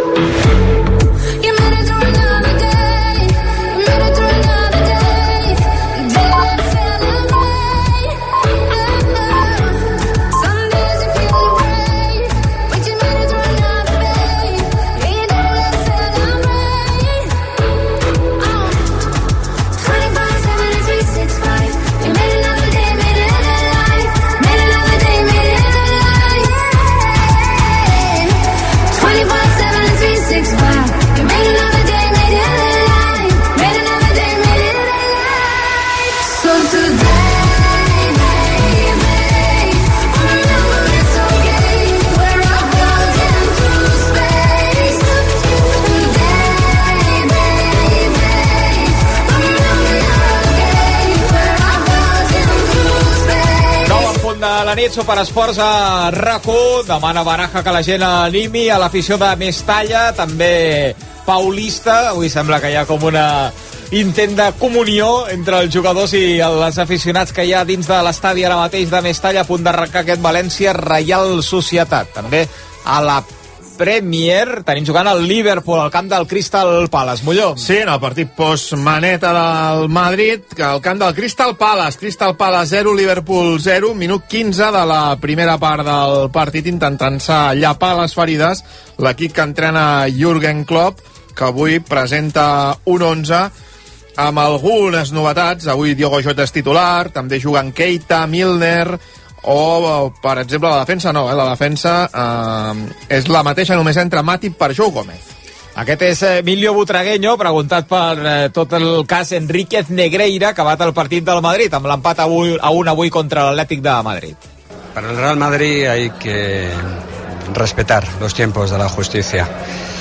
La nit, Superesports a RAC u. Demana Baraja que la gent animi a l'afició de Mestalla, també paulista. Avui sembla que hi ha com una intent de comunió entre els jugadors i els aficionats que hi ha dins de l'estadi ara mateix de Mestalla, a punt d'arrencar aquest València Reial Societat. També a la Premier tenim jugant el Liverpool al camp del Crystal Palace. Molló. Sí, en el partit post-maneta del Madrid, que al camp del Crystal Palace. Crystal Palace zero, Liverpool zero, minut quinze de la primera part del partit, intentant-se llapar les ferides l'equip que entrena Jürgen Klopp, que avui presenta un onze amb algunes novetats. Avui Diogo Jota és titular, també juguen Keita, Milner, o, per exemple, la defensa no, eh? la defensa eh, és la mateixa, només entra Matip per Joe Gómez. Aquest és Emilio Butragueño, preguntat per eh, tot el cas Enríquez Negreira, que bat el partit del Madrid, amb l'empat a un avui contra l'Atlètic de Madrid. Para el Real Madrid hay que respetar los tiempos de la justicia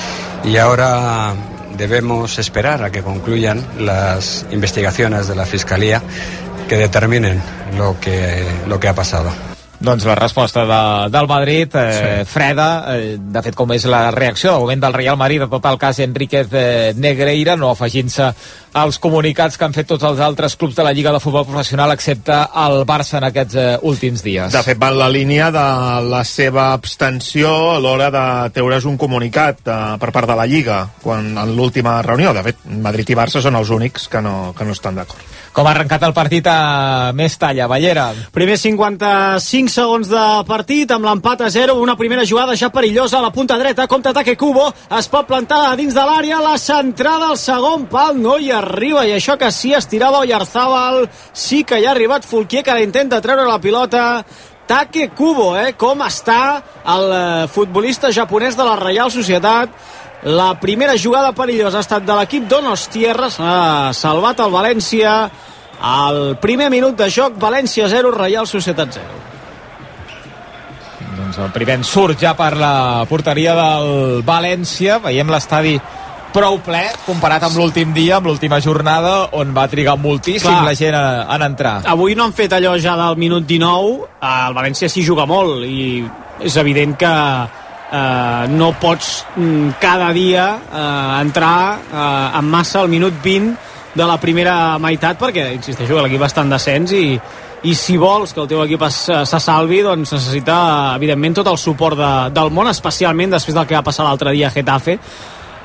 y ahora debemos esperar a que concluyan las investigaciones de la Fiscalía que determinen lo que, lo que ha pasado. Doncs la resposta de, del Madrid, eh, sí. freda, eh, de fet com és la reacció del moment del Real Madrid a tot el cas Enríquez eh, Negreira, no afegint-se als comunicats que han fet tots els altres clubs de la Lliga de Futbol Professional excepte el Barça en aquests eh, últims dies. De fet va en la línia de la seva abstenció a l'hora de treure's un comunicat eh, per part de la Lliga quan, en l'última reunió. De fet, Madrid i Barça són els únics que no, que no estan d'acord. Com ha arrencat el partit a Mestalla, Ballera? Primer cinquanta-cinc segons de partit, amb l'empat a zero, una primera jugada ja perillosa a la punta dreta, contraataque Kubo, es pot plantar a dins de l'àrea, la centrada al segon pal, no hi arriba, i això que sí estirava Oyarzábal, sí que hi ha arribat Fulquier, que intenta treure la pilota. Take Kubo, eh? Com està el eh, futbolista japonès de la Reial Societat. La primera jugada perillosa ha estat de l'equip Donostiarra, s'ha salvat el València al primer minut de joc. València zero, Reial Societat zero. Doncs el primer surt ja per la porteria del València. Veiem l'estadi prou ple comparat amb l'últim dia, amb l'última jornada, on va trigar moltíssim Clar. la gent a, a entrar. Avui no han fet allò ja del minut dinou. El València sí juga molt i és evident que Uh, no pots mm, cada dia uh, entrar uh, en massa al minut vint de la primera meitat, perquè, insisteixo, que l'equip està en descens i, i si vols que el teu equip es, se salvi, doncs necessita, evidentment, tot el suport de, del món, especialment després del que va passar l'altre dia a Getafe.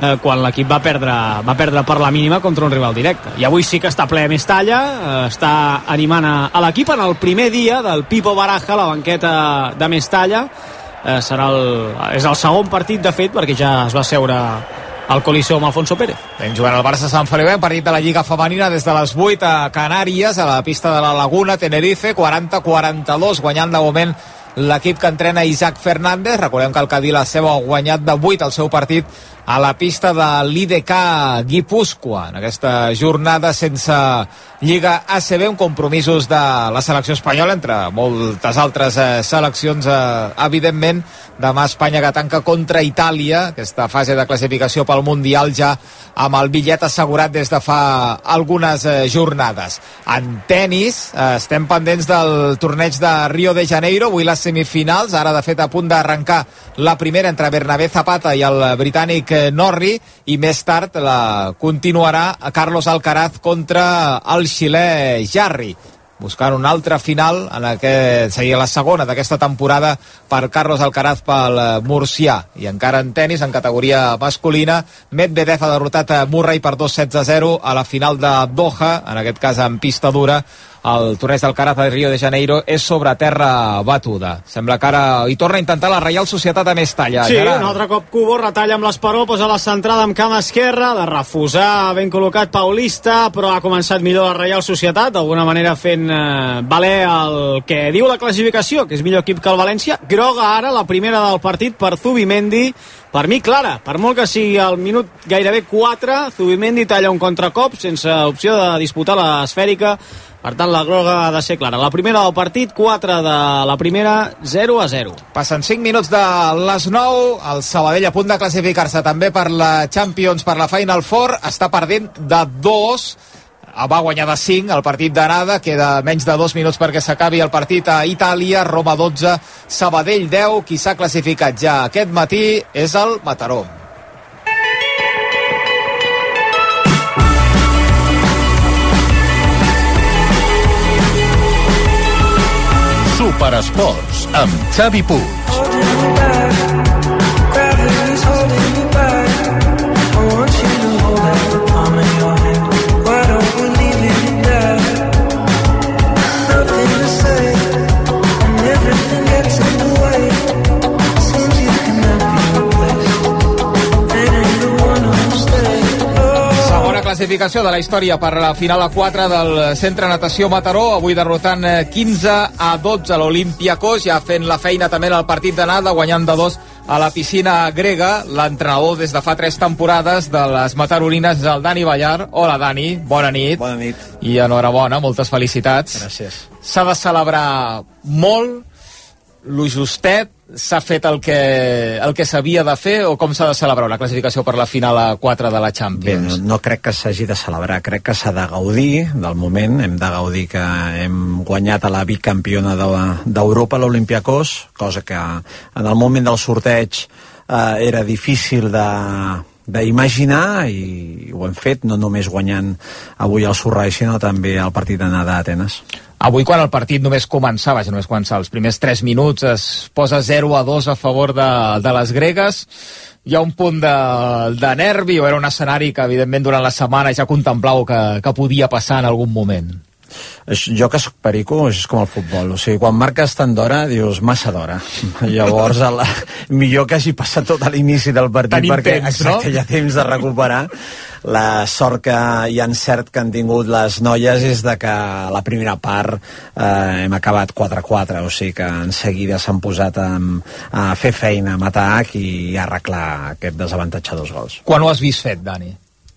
eh, quan l'equip va perdre, va perdre per la mínima contra un rival directe. I avui sí que està ple a Mestalla, eh, està animant a, a l'equip en el primer dia del Pipo Baraja, la banqueta de Mestalla. Eh, serà el, és el segon partit, de fet, perquè ja es va seure al Coliseu amb Alfonso Pérez. Ben jugant el Barça Sant Feliu, partit de la Lliga Femenina des de les vuit a Canàries, a la pista de la Laguna, Tenerife, quaranta a quaranta-dos, guanyant de moment l'equip que entrena Isaac Fernández. Recordem que el Cadí la seva ha guanyat de vuit el seu partit a la pista de l'I D K Guipúscoa en aquesta jornada sense Lliga A C B, amb compromisos de la selecció espanyola, entre moltes altres eh, seleccions, eh, evidentment. Demà Espanya que tanca contra Itàlia, aquesta fase de classificació pel Mundial ja amb el bitllet assegurat des de fa algunes eh, jornades. En tennis, eh, estem pendents del torneig de Rio de Janeiro, avui les semifinals, ara de fet a punt d'arrencar la primera entre Bernabé Zapata i el britànic Norrie, i més tard la continuarà a Carlos Alcaraz contra el xilè Jarry, buscant una altra final en aquest, seria la segona d'aquesta temporada per Carlos Alcaraz pel murcià. I encara en tennis, en categoria masculina, Medvedev ha derrotat a Murray per dos sets a zero a la final de Doha, en aquest cas en pista dura. El torneig d'Alcaraz de Rio de Janeiro és sobre terra batuda. Sembla que ara hi torna a intentar la Reial Societat a Mestalla. Sí, Gerard. un altre cop Cubo, retalla amb l'esperó, posa la centrada amb cama esquerra, de refusar, ben col·locat Paulista, però ha començat millor la Reial Societat, d'alguna manera fent eh, valer el que diu la classificació, que és millor equip que el València. Groga ara, la primera del partit per Zubimendi. Per mi, clara, per molt que sigui al minut gairebé quatre, Zubimendi talla un contracop sense opció de disputar l'esfèrica. Per tant, la groga ha de ser clara. La primera del partit, quatre de la primera, zero a zero. Passen cinc minuts de les nou. El Sabadell a punt de classificar-se també per la Champions, per la Final Four. Està perdent de dos. Va guanyar de cinc el partit d'anada. Queda menys de dos minuts perquè s'acabi el partit a Itàlia. Roma dotze, Sabadell deu. Qui s'ha classificat ja aquest matí és el Mataró. Superesports amb Xavi Puig. Classificació de la història per la final a quatre del Centre Natació Mataró, avui derrotant quinze a dotze a l'Olympiacos, ja fent la feina també en el partit d'anada, guanyant de dos a la piscina grega. L'entrenador des de fa tres temporades de les matarolines és el Dani Ballar. Hola Dani, bona nit. Bona nit. I enhorabona, moltes felicitats. Gràcies. S'ha de celebrar molt, lo justet, s'ha fet el que, el que s'havia de fer, o com s'ha de celebrar la classificació per la final a quatre de la Champions? Bé, no, no crec que s'hagi de celebrar, crec que s'ha de gaudir del moment. Hem de gaudir que hem guanyat a la bicampiona d'Europa, de, l'Olympiacos, cosa que en el moment del sorteig eh, era difícil de d'imaginar, i ho hem fet, no només guanyant avui el Surrai, sinó també el partit d'anada a Atenes. Avui, quan el partit només començava, ja només començava, els primers tres minuts es posa zero a dos a favor de, de les gregues, hi ha un punt de, de nervi, o era un escenari que evidentment durant la setmana ja contemplàveu que, que podia passar en algun moment? Jo que soc perico, és com el futbol, o sigui, quan marques tant d'hora dius massa d'hora, llavors el, millor que hagi passat tot a l'inici del partit. Tenim perquè temps, exacte, no? Hi ha temps de recuperar. La sort que hi ha encert que han tingut les noies és de que a la primera part eh, hem acabat quatre a quatre, o sigui que en seguida s'han posat a, a fer feina, a atac i a arreglar aquest desavantatge de dos gols. Quan ho has vist fet, Dani?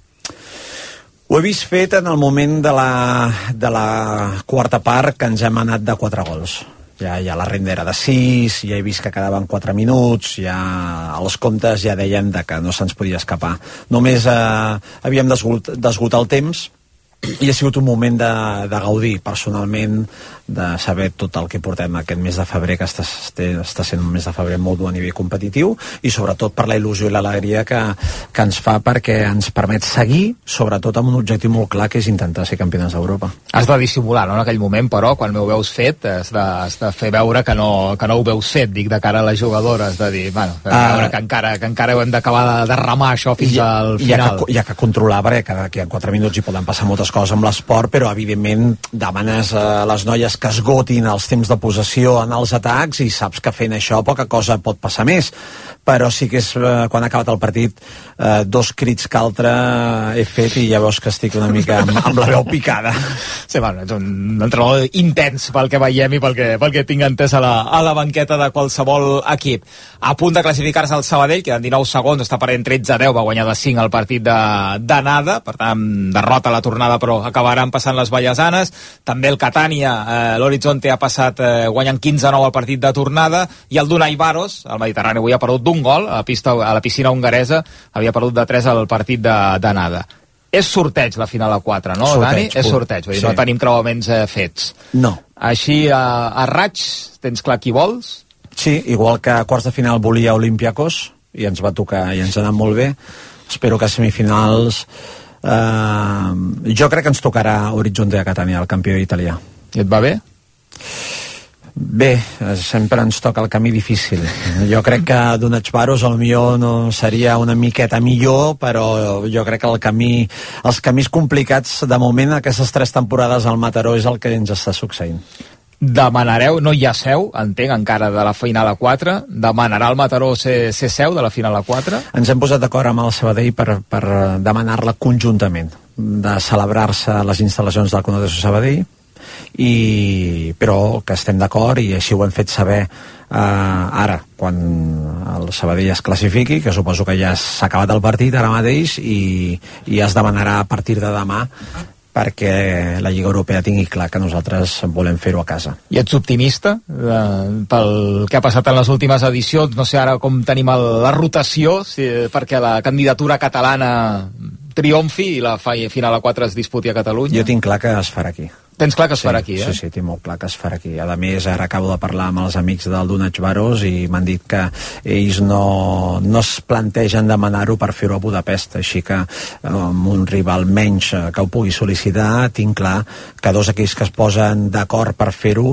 Ho he vist fet en el moment de la, de la quarta part, que ens hem anat de quatre gols. Ja, ja la renda era de sis, ja he vist que quedaven quatre minuts, ja als comptes ja dèiem de que no se'ns podia escapar. Només eh, havíem d'esgotar el temps i ha sigut un moment de, de gaudir personalment, de saber tot el que portem aquest mes de febrer, que està, està sent un mes de febrer molt dur a nivell competitiu, i sobretot per la il·lusió i l'alegria que, que ens fa, perquè ens permet seguir, sobretot amb un objectiu molt clar, que és intentar ser campionats d'Europa. Has de dissimular, no?, en aquell moment, però quan ho veus fet has de, has de fer veure que no, que no ho veus fet, dic, de cara a les jugadores, de dir, bueno, de veure uh, que, encara, que encara ho hem d'acabar de, de remar això fins i, al final. Hi ha, que, hi ha que controlar, perquè cada, que en quatre minuts hi poden passar moltes coses amb l'esport, però evidentment demanes a les noies que esgotin els temps de possessió en els atacs, i saps que fent això poca cosa pot passar més, però sí que és, eh, quan ha acabat el partit, eh, dos crits que altre he fet, i ja veus que estic una mica amb, amb la veu picada. Sí, bueno, és un entrenador intens pel que veiem i pel que, pel que tinc entès a la, a la banqueta de qualsevol equip. A punt de classificar-se el Sabadell, queden dinou segons, està perdent tretze a deu, va guanyar de cinc el partit de, de nada, per tant, derrota a la tornada, però acabaran passant les Vallesanes. També el Catània, eh, l'Horizonte ha passat eh, guanyant quinze a nou el partit de tornada, i el Dunai Baros, el Mediterrani, avui ha perdut d'un gol a la, pista, a la piscina hongaresa, havia perdut de tres al partit de, de nada. És sorteig la final a quatre, no, sorteig, Dani? Punt. És sorteig, vull dir, sí. No tenim creuaments eh, fets. No. Així, a, a raig, tens clar qui vols? Sí, igual que a quarts de final volia Olympiacos, i ens va tocar i ens ha anat molt bé. Espero que a semifinals... Uh, jo crec que ens tocarà Horizonte de Catània, el campió italià. I et va bé? Bé, sempre ens toca el camí difícil. Jo crec que Donats Baros potser no seria una miqueta millor, però jo crec que el camí, els camins complicats de moment aquestes tres temporades al Mataró és el que ens està succeint. Demanareu, no hi ha seu, entenc, encara de la final a quatre, demanarà el Mataró ser, ser seu de la final a quatre? Ens hem posat d'acord amb el Sabadell per, per demanar-la conjuntament, de celebrar-se les instal·lacions del Congrés de Sabadell, i, però que estem d'acord, i així ho hem fet saber eh, ara, quan el Sabadell es classifiqui, que suposo que ja s'ha acabat el partit ara mateix, i, i es demanarà a partir de demà, perquè la Lliga Europea tingui clar que nosaltres volem fer-ho a casa. I ets optimista eh, pel que ha passat en les últimes edicions? No sé ara com tenim el, la rotació, si, perquè la candidatura catalana triomfi i la final a quatre es disputi a Catalunya. Jo tinc clar que es farà aquí. Tens clar que es sí, farà aquí, eh? Sí, sí, tinc molt clar que es farà aquí. A més, ara acabo de parlar amb els amics del Donats Baros i m'han dit que ells no, no es plantegen demanar-ho per fer-ho a Budapest, així que amb un rival menys que ho pugui sol·licitar, tinc clar que dos equips que es posen d'acord per fer-ho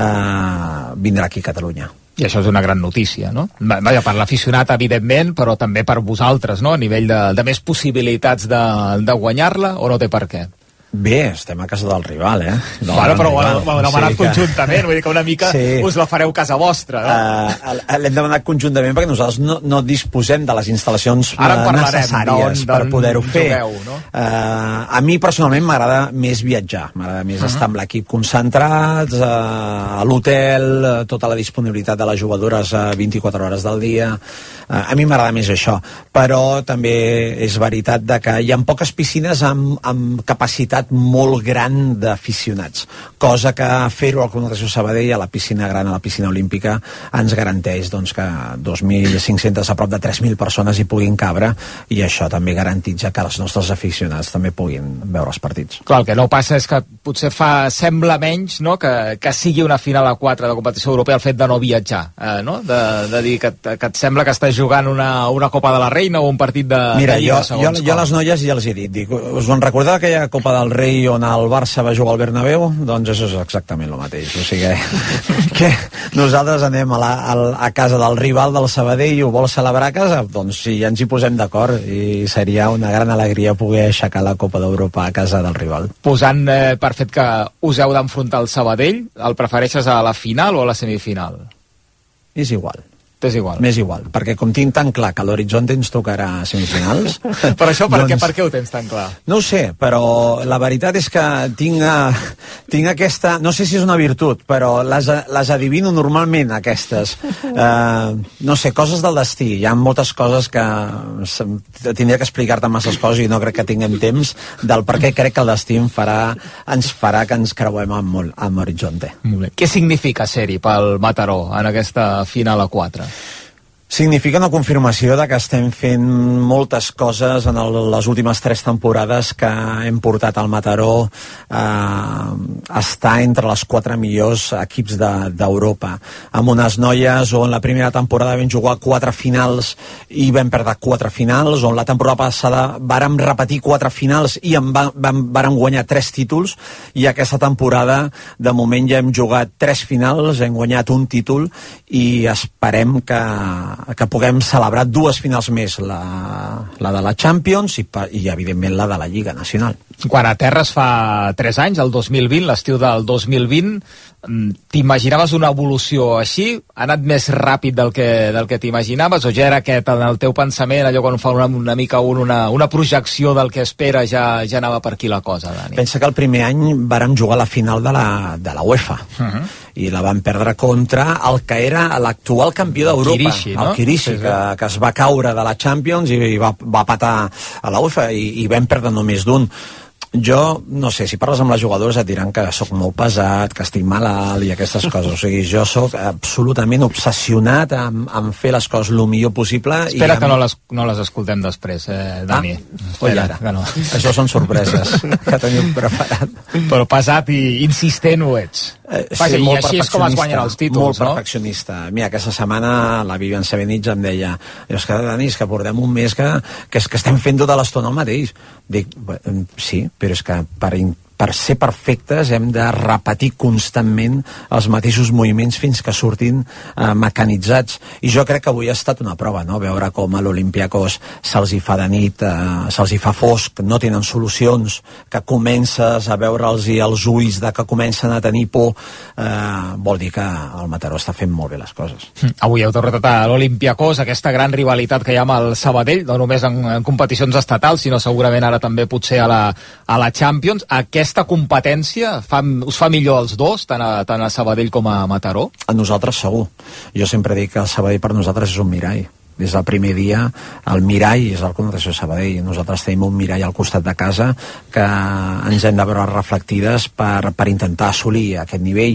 eh, vindrà aquí a Catalunya. I això és una gran notícia, no? Vaja, per l'aficionat, evidentment, però també per vosaltres, no? A nivell de, de més possibilitats de, de guanyar-la, o no té per què? Bé, estem a casa del rival, eh? Del bueno, però ho heu demanat sí, conjuntament, vull dir que una mica sí. Us la fareu casa vostra, no? Uh, L'hem demanat conjuntament perquè nosaltres no, no disposem de les instal·lacions necessàries per poder-ho fer. Jugueu, no? uh, a mi personalment m'agrada més viatjar, m'agrada més uh -huh. estar amb l'equip concentrats, uh, a l'hotel, tota la disponibilitat de les jugadores uh, vint-i-quatre hores del dia. Uh, a mi m'agrada més això, però també és veritat de que hi ha poques piscines amb, amb capacitat molt gran d'aficionats, cosa que fer-ho al Club Natació Sabadell, a la piscina gran, a la piscina olímpica, ens garanteix doncs, que dos mil cinc-centes, a prop de tres mil persones hi puguin cabre, i això també garantitza que els nostres aficionats també puguin veure els partits. Clar, el que no passa és que potser fa sembla menys, no?, que, que sigui una final a quatre de competició europea el fet de no viatjar, eh, no? De, de dir que, que et sembla que estàs jugant una, una Copa de la Reina o un partit de, Mira, de Lliga, jo, jo, jo a les noies ja els he dit, dic, us en recordeu aquella Copa del Rei on el Barça va jugar al Bernabéu? Doncs això és exactament el mateix, o sigui que nosaltres anem a, la, a, a casa del rival del Sabadell i ho vol celebrar a casa, doncs sí, ja ens hi posem d'acord, i seria una gran alegria poder aixecar la Copa d'Europa a casa del rival. Posant eh, per fet que us heu d'enfrontar al Sabadell, el prefereixes a la final o a la semifinal? És igual. És igual. M'és igual, perquè com tinc tan clar que l'Horizonte ens tocarà semifinals... Per això, per, doncs, què, per què ho tens tan clar? No ho sé, però la veritat és que tinc, tinc aquesta... No sé si és una virtut, però les, les adivino normalment, aquestes. Uh, no sé, coses del destí. Hi ha moltes coses que... Tindria que explicar-te masses coses i no crec que tinguem temps del per què crec que el destí em farà, ens farà que ens creuem amb, amb Horizonte. Molt bé. Què significa ser-hi pel Mataró en aquesta final a quatre? Significa una confirmació de que estem fent moltes coses en el, les últimes tres temporades que hem portat al Mataró a eh, estar entre les quatre millors equips d'Europa. De, amb unes noies on la primera temporada vam jugar quatre finals i vam perdre quatre finals, on la temporada passada vàrem repetir quatre finals i en va, vam, vàrem guanyar tres títols, i aquesta temporada de moment ja hem jugat tres finals, hem guanyat un títol i esperem que que puguem celebrar dues finals més, la, la de la Champions i, i evidentment la de la Lliga Nacional. Quan a Terres fa tres anys, el dos mil vint, l'estiu del dos mil vint, t'imaginaves una evolució així? Ha anat més ràpid del que, del que t'imaginaves, o ja era aquest en el teu pensament, allò quan fa una, una mica un, una, una projecció del que espera, ja, ja anava per aquí la cosa, Dani? Pensa que el primer any vàrem jugar a la final de la, de la UEFA, uh-huh. i la van perdre contra el que era l'actual campió d'Europa, el Kirishi, no? el Kirishi sí, sí. Que, que es va caure de la Champions i, i va, va patar a la UEFA, i, i vam perdre només d'un. Jo, no sé, si parles amb les jugadores et diran que sóc molt pesat, que estic malalt i aquestes coses. O sigui, jo sóc absolutament obsessionat en, en fer les coses el millor possible. Espera i que no les, no les escoltem després, eh, Dani. Ah, Espera, ara. Que no. Això són sorpreses que tenim preparat. Però pesat i insistent ho ets. Eh, Vaja, sí, i així és com es guanyen els títols, molt no? Molt perfeccionista. Mira, aquesta setmana la Vivian Sebenitz em deia, és que, Dani, és que portem un mes que, que, és que estem fent tota l'estona el mateix. Dic, sí, però és que per, per ser perfectes hem de repetir constantment els mateixos moviments fins que surtin eh, mecanitzats. I jo crec que avui ha estat una prova, no? Veure com a l'Olympiacos se'ls hi fa de nit, eh, se'ls hi fa fosc, no tenen solucions, que comences a veure'ls i els ulls de que comencen a tenir por, eh, vol dir que el Mataró està fent molt bé les coses. Avui heu tornat a l'Olympiacos, aquesta gran rivalitat que hi ha amb el Sabadell, no només en, en competicions estatals, sinó segurament ara també potser a la, a la Champions. Aquesta competència fa, us fa millor els dos, tant a, tant a Sabadell com a Mataró? A nosaltres segur. Jo sempre dic que el Sabadell per nosaltres és un mirall. Des del primer dia el mirall és el Connotació Sabadell. Nosaltres tenim un mirall al costat de casa que ens hem de veure reflectides per, per intentar assolir aquest nivell,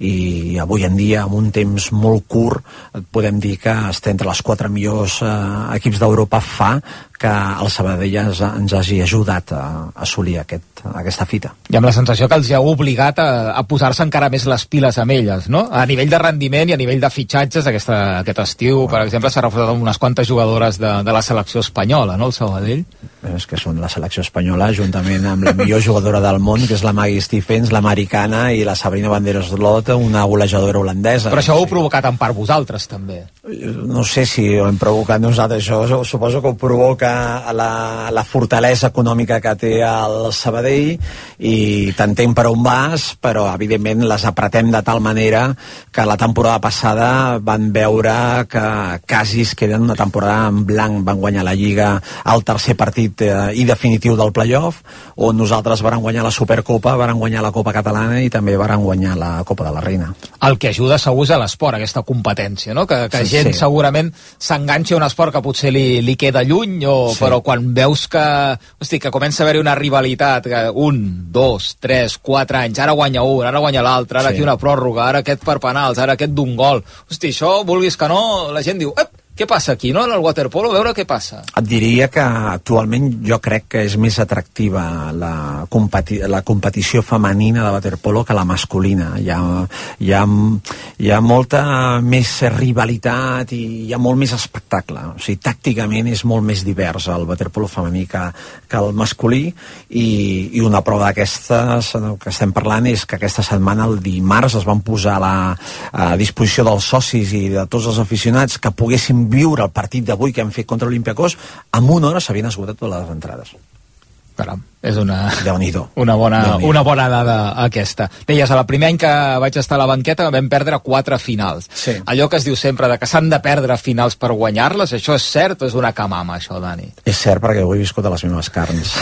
i avui en dia amb un temps molt curt podem dir que estem entre les quatre millors eh, equips d'Europa. Fa que el Sabadell ens, ens hagi ajudat a assolir aquest, aquesta fita. I amb la sensació que els ha obligat a, a posar-se encara més les piles amb elles, no? A nivell de rendiment i a nivell de fitxatges, aquesta, aquest estiu, bueno, per exemple, s'ha reforçat amb unes quantes jugadores de, de la selecció espanyola, no, el Sabadell? És que són la selecció espanyola, juntament amb la millor jugadora del món, que és la Maggie Stephens, l'americana, i la Sabrina Banderas-Lot, una golejadora holandesa. Però això ho heu provocat en part vosaltres, també. No sé si ho hem provocat nosaltres, això suposo que ho provoca la, la fortalesa econòmica que té el Sabadell, i t'entenc per on vas, però evidentment les apretem de tal manera que la temporada passada van veure que quasi es queden una temporada en blanc. Van guanyar la Lliga al tercer partit eh, i definitiu del playoff, on nosaltres vàrem guanyar la Supercopa, vàrem guanyar la Copa Catalana i també vàrem guanyar la Copa de la Reina. El que ajuda segur és a l'esport, aquesta competència, no? Que, que sí, gent sí. segurament s'enganxa a un esport que potser li, li queda lluny, o, sí. però quan veus que, hosti, que comença a haver-hi una rivalitat, que un, dos, tres, quatre anys, ara guanya un, ara guanya l'altre, ara sí. aquí una pròrroga, ara aquest per penals, ara aquest d'un gol. Hosti, això, vulguis que no, la gent diu, ep, què passa aquí, no?, en el waterpolo, a veure què passa. Et diria que actualment jo crec que és més atractiva la, competi la competició femenina de waterpolo que la masculina. Hi ha, hi ha, hi ha molta més rivalitat i hi ha molt més espectacle. O sigui, tàcticament és molt més divers el waterpolo femení que, que el masculí, i, i una prova d'aquestes que estem parlant és que aquesta setmana, el dimarts, es van posar a, la, a disposició dels socis i de tots els aficionats que poguessin viure el partit d'avui que hem fet contra l'Olympiacos. En una hora s'havien esgotat totes les entrades. Caram, és una, una, bona, una bona dada aquesta. Deies, el primer any que vaig estar a la banqueta vam perdre quatre finals. Sí. Allò que es diu sempre de que s'han de perdre finals per guanyar-les, això és cert o és una camama, això, Dani? És cert, perquè ho he viscut a les meves carns.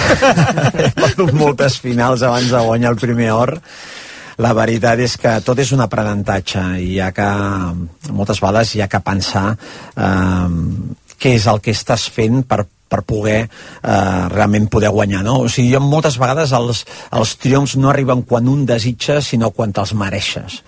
He perdut moltes finals abans de guanyar el primer or. La veritat és que tot és un aprenentatge, i hi ha que, moltes vegades hi ha que pensar eh, què és el que estás fent per per poder eh, realment poder guanyar, no? O sigui, jo moltes vegades els, els triomfs no arriben quan un desitja, sinó quan te'ls mereixes.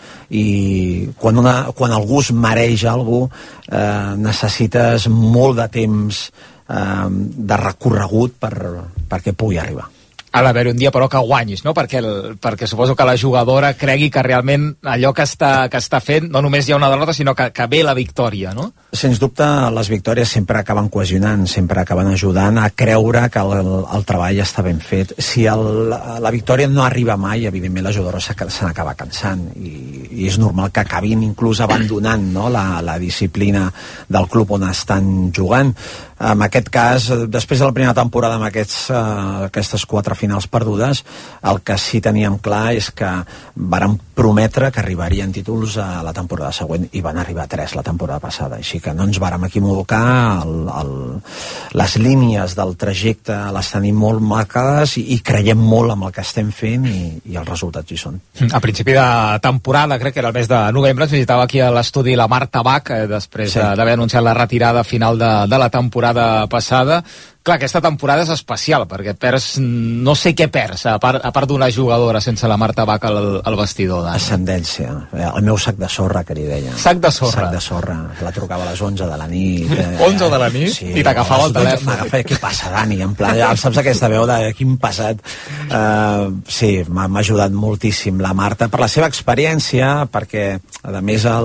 I quan, una, quan algú es mereix alguna cosa, eh, necessites molt de temps eh, de recorregut per, perquè pugui arribar. Ha d'haver un dia, però, que guanyis, no? Perquè, el, perquè suposo que la jugadora cregui que realment allò que està, que està fent, no només hi ha una derrota, sinó que, que ve la victòria, no? Sens dubte, les victòries sempre acaben cohesionant, sempre acaben ajudant a creure que el, el treball està ben fet. Si el, la victòria no arriba mai, evidentment la jugadora se, se n'acaba cansant i, i és normal que acabin inclús abandonant, no?, la, la disciplina del club on estan jugant. En aquest cas, després de la primera temporada amb aquests, uh, aquestes quatre finals perdudes, el que sí teníem clar és que vàrem prometre que arribarien títols a la temporada següent i van arribar tres la temporada passada, així que no ens vàrem equivocar. el, el, les línies del trajecte les tenim molt marcades i, i creiem molt amb el que estem fent i, i els resultats hi són. A principi de temporada, crec que era el mes de novembre, ens visitava aquí a l'estudi la Marta Bach, eh, després sí. d'haver anunciat la retirada final de, de la temporada passada. Clar, aquesta temporada és especial, perquè perds, no sé què perds, a part, a part d'una jugadora sense la Marta Bach al, al vestidor. Dani. Ascendència, el meu sac de sorra, que li deia. Sac de sorra? Sac de sorra, la trucava a les onze de la nit. Eh, onze de la nit? Sí, i t'agafava el telèfon. M'agafava, què passa, Dani? En plan, ja saps aquesta veu de quin passat? Uh, sí, m'ha ajudat moltíssim la Marta, per la seva experiència, perquè, a més, el,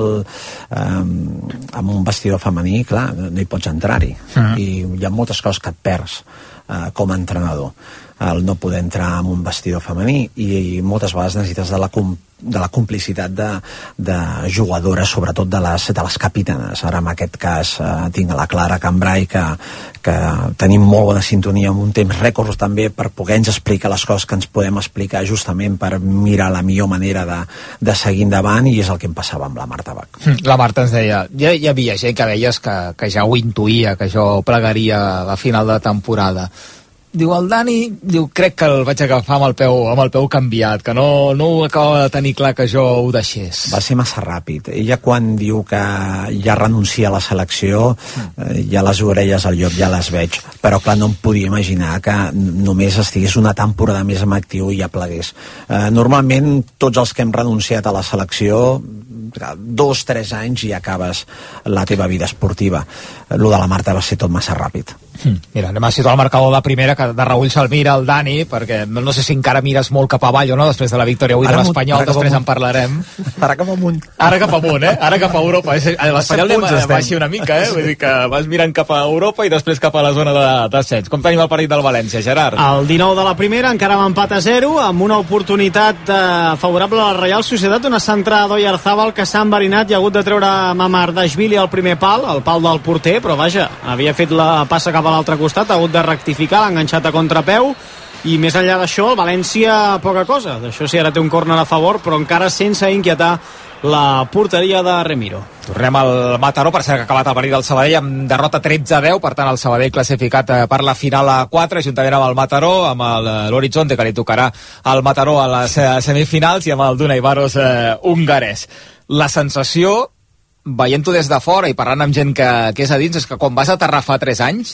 um, amb un vestidor femení, clar, no hi pots entrar-hi. Mm. I hi ha moltes coses que et perds eh, com a entrenador, el no poder entrar en un vestidor femení i, i moltes vegades necessites de la, com, de la complicitat de, de jugadores, sobretot de les, de les capitanes. Ara en aquest cas eh, tinc la Clara Cambrai, que, que tenim molt bona sintonia, amb un temps rècord també per poder ens explicar les coses que ens podem explicar, justament per mirar la millor manera de, de seguir endavant, i és el que em passava amb la Marta Bach. La Marta ens deia, ja hi havia gent que veies que, que ja ho intuïa, que jo plegaria a final de temporada. Diu, el Dani, diu, crec que el vaig agafar amb el peu, amb el peu canviat, que no, no ho acaba de tenir clar que jo ho deixés. Va ser massa ràpid. Ella, quan diu que ja renuncia a la selecció, eh, ja les orelles al llop ja les veig, però clar, no em podia imaginar que només estigués una temporada més en actiu i ja plegués. Eh, normalment, tots els que hem renunciat a la selecció, dos, tres anys i acabes la teva vida esportiva. Lo de la Marta va ser tot massa ràpid. Mira, anem a situar el marcador de primera, que de reull se'l mira el Dani, perquè no, no sé si encara mires molt cap avall o no, després de la victòria avui ara de l'Espanyol, després en parlarem. Ara cap amunt. Ara cap amunt, eh? Ara cap a Europa. L'Espanyol va així una mica, eh? Vull dir que vas mirant cap a Europa i després cap a la zona de descens. Com tenim el partit del València, Gerard? El dinou de la primera, encara amb empat a zero, amb una oportunitat eh, favorable a la Real Societat, una centrada d'Oyarzabal que s'ha enverinat i ha hagut de treure Mamardashvili al primer pal, al pal del porter, però vaja, havia fet la passa cap a l'altre costat, ha hagut de rectificar, l'ha enganxat a contrapeu, i més enllà d'això, el València poca cosa. D'això sí, ara té un córner a favor, però encara sense inquietar la porteria de Remiro. Tornem al Mataró, per cert que ha acabat el partit del Sabadell amb derrota tretze a deu, per tant el Sabadell classificat per la final a quatre, juntament amb el Mataró, amb l'Horizonte, que li tocarà al Mataró a les semifinals, i amb el Dunay Baros eh, hongarès. La sensació, veient-ho des de fora i parlant amb gent que, que és a dins, és que quan vas aterrar fa tres anys,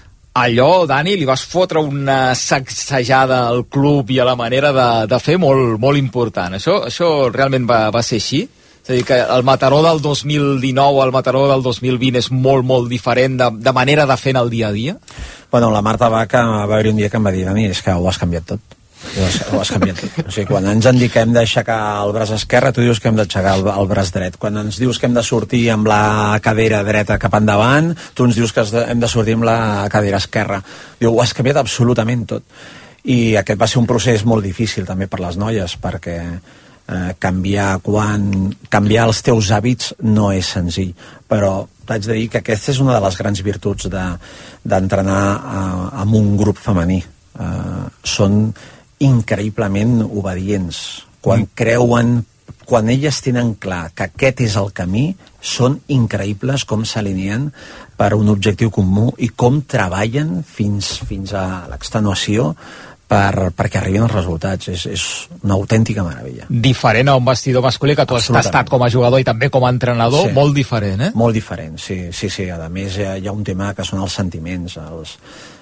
allò, Dani, li vas fotre una sacsejada al club i a la manera de, de fer molt, molt important. Això, això realment va, va ser així? És a dir, que el Mataró del dos mil dinou al Mataró del dos mil vint és molt, molt diferent de, de manera de fer en el dia a dia? Bueno, la Marta Vaca va haver un dia que em va dir, Dani, és que ho has canviat tot. Ho has, ho has canviat tot. O sigui, quan ens han dit que hem d'aixecar el braç esquerre, tu dius que hem d'aixecar el, el braç dret. Quan ens dius que hem de sortir amb la cadera dreta cap endavant, tu ens dius que hem de sortir amb la cadera esquerra. Diu, ho has canviat absolutament tot. I aquest va ser un procés molt difícil també per les noies, perquè eh, canviar, quan, canviar els teus hàbits no és senzill, però t'haig de dir que aquesta és una de les grans virtuts d'entrenar de, eh, amb un grup femení. Eh, són increïblement obedients. Quan mm. creuen, quan elles tenen clar que aquest és el camí, són increïbles com s'alineen per un objectiu comú i com treballen fins, fins a l'extenuació per, perquè arribin els resultats. És, és una autèntica meravella. Diferent a un vestidor masculí, que tu has estat com a jugador i també com a entrenador, sí. Molt diferent, eh? Molt diferent, sí, sí, sí. A més, hi ha un tema que són els sentiments, els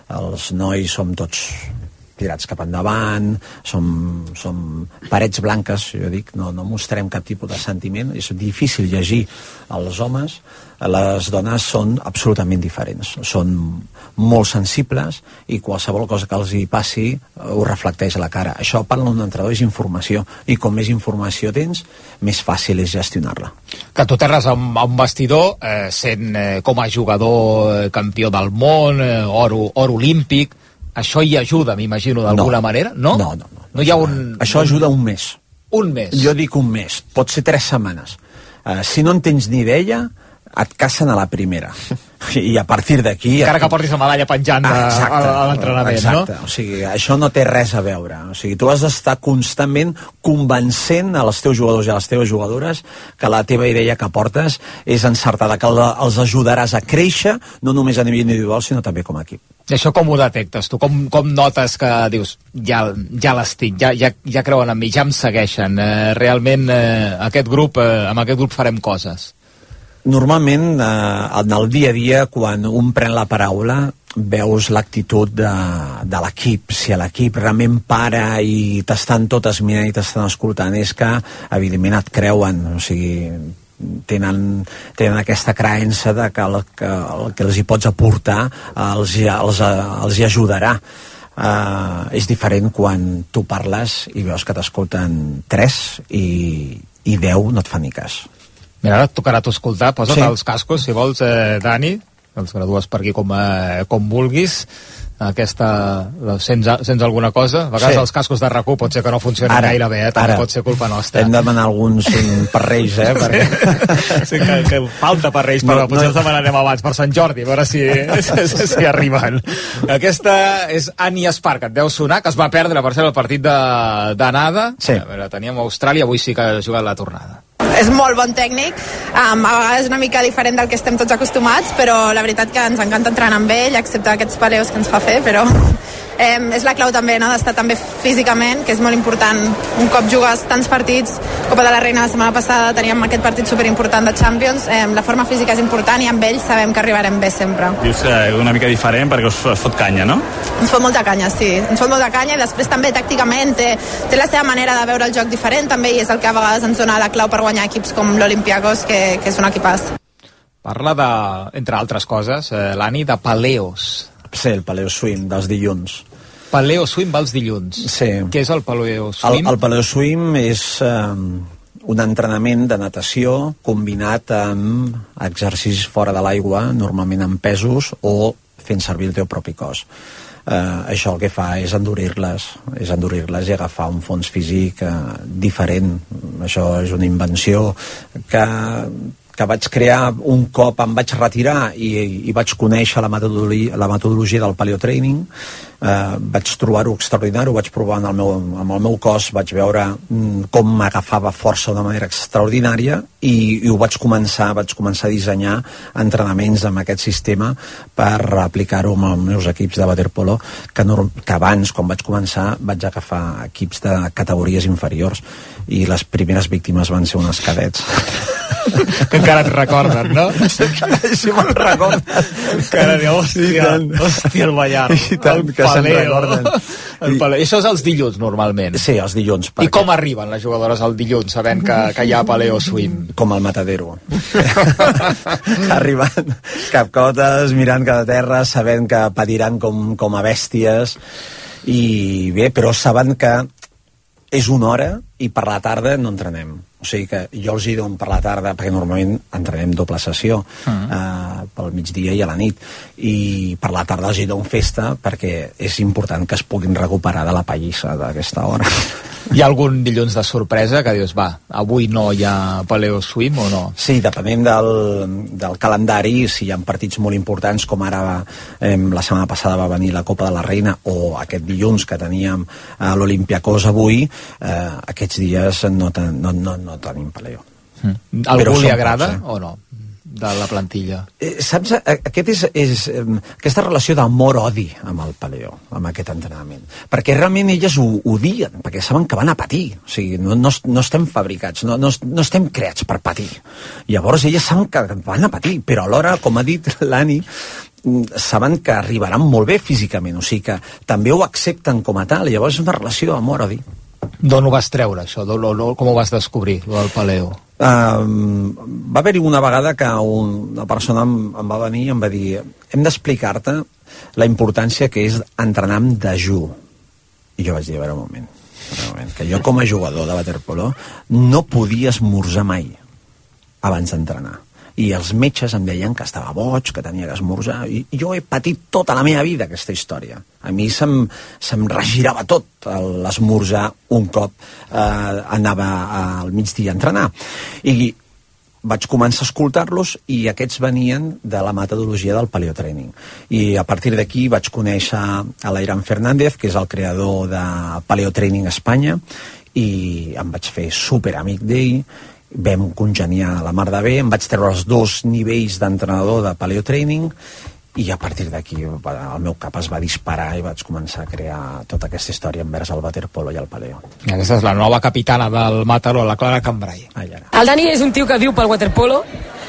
els nois som tots tirats cap endavant, som, som parets blanques, jo dic, no, no mostrem cap tipus de sentiment, és difícil llegir els homes, les dones són absolutament diferents, són molt sensibles i qualsevol cosa que els hi passi ho reflecteix a la cara. Això, per un entrenador, és informació, i com més informació tens, més fàcil és gestionar-la. Que tu terres a un, a un vestidor eh, sent eh, com a jugador eh, campió del món, eh, or, or olímpic, això hi ajuda, m'imagino, d'alguna no. manera, no? No, no, no. No hi ha un... Això ajuda un mes. Un mes? Jo dic un mes, pot ser tres setmanes. Uh, si no en tens ni idea, et cacen a la primera. I a partir d'aquí... Encara que portis la medalla penjant ah, exacte, a, a l'entrenament, no? Exacte, o sigui, això no té res a veure. O sigui, tu has d'estar constantment convencent als teus jugadors i a les teves jugadores que la teva idea que portes és encertada, que els ajudaràs a créixer, no només a nivell individual, sinó també com a equip. I això com ho detectes tu? Com, com notes que dius, ja, ja l'estic, ja, ja, ja creuen en mi, ja em segueixen, eh, realment eh, aquest grup, eh, amb aquest grup farem coses? Normalment, eh, en el dia a dia, quan un pren la paraula, veus l'actitud de, de l'equip. Si l'equip realment para i t'estan totes mirant i t'estan escoltant, és que, evidentment, et creuen. O sigui, tenen, tenen aquesta creença de que el, que el que els hi pots aportar els, els, els hi ajudarà. Uh, és diferent quan tu parles i veus que t'escolten tres i, i deu no et fan ni cas. Mira, ara et tocarà tu escoltar, posa't sí. els cascos, si vols, eh, Dani, els gradues per aquí com, eh, com vulguis. Aquesta, sents, sents alguna cosa? A vegades sí. els cascos de RAC u pot ser que no funcionin ara, gaire bé, eh? També ara. Pot ser culpa nostra. Hem de demanar alguns per Reis, eh? Perquè... Sí, que, que falta per Reis, però no, potser no... els demanarem abans, per Sant Jordi, a veure si, si, si arriben. Aquesta és Annie Espar, que et deu sonar, que es va perdre, per ser el partit d'anada. Sí. A veure, teníem Austràlia, avui sí que ha jugat la tornada. És molt bon tècnic, um, a vegades una mica diferent del que estem tots acostumats, però la veritat que ens encanta entrenar amb ell, excepte aquests paleos que ens fa fer, però eh, és la clau també, no?, d'estar també físicament, que és molt important. Un cop jugues tants partits, Copa de la Reina la setmana passada, teníem aquest partit superimportant de Champions, eh, la forma física és important i amb ell sabem que arribarem bé sempre. Dius que és una mica diferent perquè us fot canya, no? Ens fot molta canya, sí, ens fot molta canya, i després també tàcticament té, té la seva manera de veure el joc diferent també, i és el que a vegades ens dona la clau per guanyar equips com l'Olympiacos, que, que és un equipàs. Parla de, entre altres coses, eh, l'Ani, de paleos. Sí, el paleo swim dels dilluns. Paleo swim dels dilluns. Sí. Què és el paleo swim? El, el paleo swim és eh, un entrenament de natació combinat amb exercicis fora de l'aigua, normalment amb pesos o fent servir el teu propi cos. Uh, això el que fa és endurir-les és endurir-les i agafar un fons físic uh, diferent. Això és una invenció que, que vaig crear un cop em vaig retirar i, i vaig conèixer la metodologia, la metodologia del paleotraining. Uh, vaig trobar-ho extraordinari, ho vaig provar en el meu, amb el meu cos, vaig veure mm, com m'agafava força d'una manera extraordinària i, i ho vaig començar, vaig començar a dissenyar entrenaments amb aquest sistema per aplicar-ho amb els meus equips de waterpolo, que, no, que abans, quan vaig començar, vaig agafar equips de categories inferiors i les primeres víctimes van ser uns cadets. Que encara et recorden, no? Sí, me'n recorden. Encara diu, hòstia, hòstia, el ballar. I tant, que se'n recorden. El paleo. I això és els dilluns, normalment? Sí, els dilluns. I com arriben les jugadores al dilluns, sabent que, que hi ha paleo swim? Com el matadero. Arribant capcotes, mirant cada terra, sabent que patiran com, com a bèsties, i bé, però saben que és una hora i per la tarda no entrenem. O sigui que jo els hi dono per la tarda, perquè normalment entrenem doble sessió, uh-huh. eh, pel migdia i a la nit, i per la tarda els hi dono festa perquè és important que es puguin recuperar de la pallissa d'aquesta hora. Hi ha algun dilluns de sorpresa que dius, va, avui no hi ha paleo swim o no? Sí, depenent del, del calendari, si hi ha partits molt importants, com ara eh, la setmana passada va venir la Copa de la Reina, o aquest dilluns que teníem a l'Olympiacos avui, eh, aquests dies no, ten, no, no, no tenim paleo. Mm. Algú li agrada pocs, eh? O no? De la plantilla. Eh, saps, aquest és, és eh, aquesta relació d'amor-odi amb el paleo, amb aquest entrenament, perquè realment elles ho odien, perquè saben que van a patir, o sigui, no, no, no estem fabricats, no, no, no estem creats per patir, llavors elles saben que van a patir, però alhora, com ha dit l'Ani, saben que arribaran molt bé físicament, o sigui que també ho accepten com a tal, llavors és una relació d'amor-odi. D'on ho vas treure, això? Com ho vas descobrir, el del paleo? Uh, va haver-hi una vegada que una persona em, em va venir i em va dir hem d'explicar-te la importància que és entrenar amb dejú. I jo vaig dir, a veure un moment, a veure un moment que jo com a jugador de waterpolo no podia esmorzar mai abans d'entrenar. I els metges em deien que estava boig, que tenia que esmorzar, i jo he patit tota la meva vida aquesta història. A mi se'm, se'm regirava tot l'esmorzar un cop eh, anava al migdia a entrenar. I vaig començar a escoltar-los i aquests venien de la metodologia del paleotraining. I a partir d'aquí vaig conèixer a l'Airan Fernández, que és el creador de Paleotraining Espanya, i em vaig fer superamic d'ell, vam congeniar a la mar de bé, em vaig treure els dos nivells d'entrenador de paleotraining i a partir d'aquí el meu cap es va disparar i vaig començar a crear tota aquesta història envers el waterpolo i el paleo. I aquesta és la nova capitana del Mataró, la Clara Cambrai. El Dani és un tio que viu pel waterpolo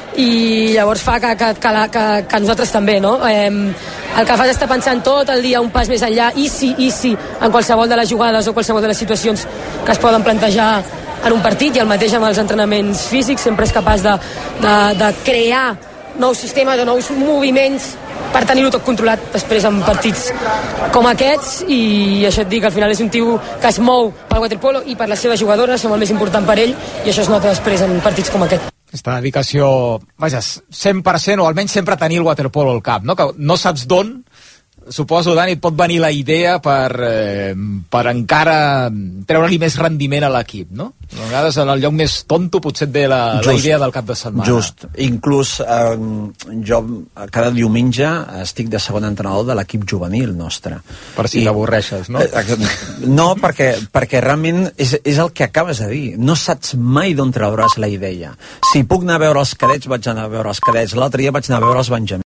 i llavors fa que, que, que, la, que, que nosaltres també, no? Eh, el que fas és estar pensant tot el dia un pas més enllà, i si, i si, en qualsevol de les jugades o qualsevol de les situacions que es poden plantejar en un partit, i el mateix amb els entrenaments físics, sempre és capaç de, de, de crear nous sistemes o nous moviments per tenir-ho tot controlat després en partits com aquests, i això et dic, al final és un tio que es mou pel waterpolo i per les seves jugadores, som el més important per ell, i això es nota després en partits com aquest. Aquesta dedicació, vaja, cent per cent o almenys sempre tenir el waterpolo al cap, no? Que no saps d'on, suposo, Dani, et pot venir la idea per, eh, per encara treure-li més rendiment a l'equip, no? A vegades en el lloc més tonto potser et ve la, just, la idea del cap de setmana. Just, inclús eh, jo cada diumenge estic de segon entrenador de l'equip juvenil nostre. Per si t'avorreixes, no? Eh, no, perquè, perquè realment és, és el que acabes de dir, no saps mai d'on trauràs la idea. Si puc anar a veure els cadets, vaig anar a veure els cadets, l'altre dia vaig anar a veure els benjamins.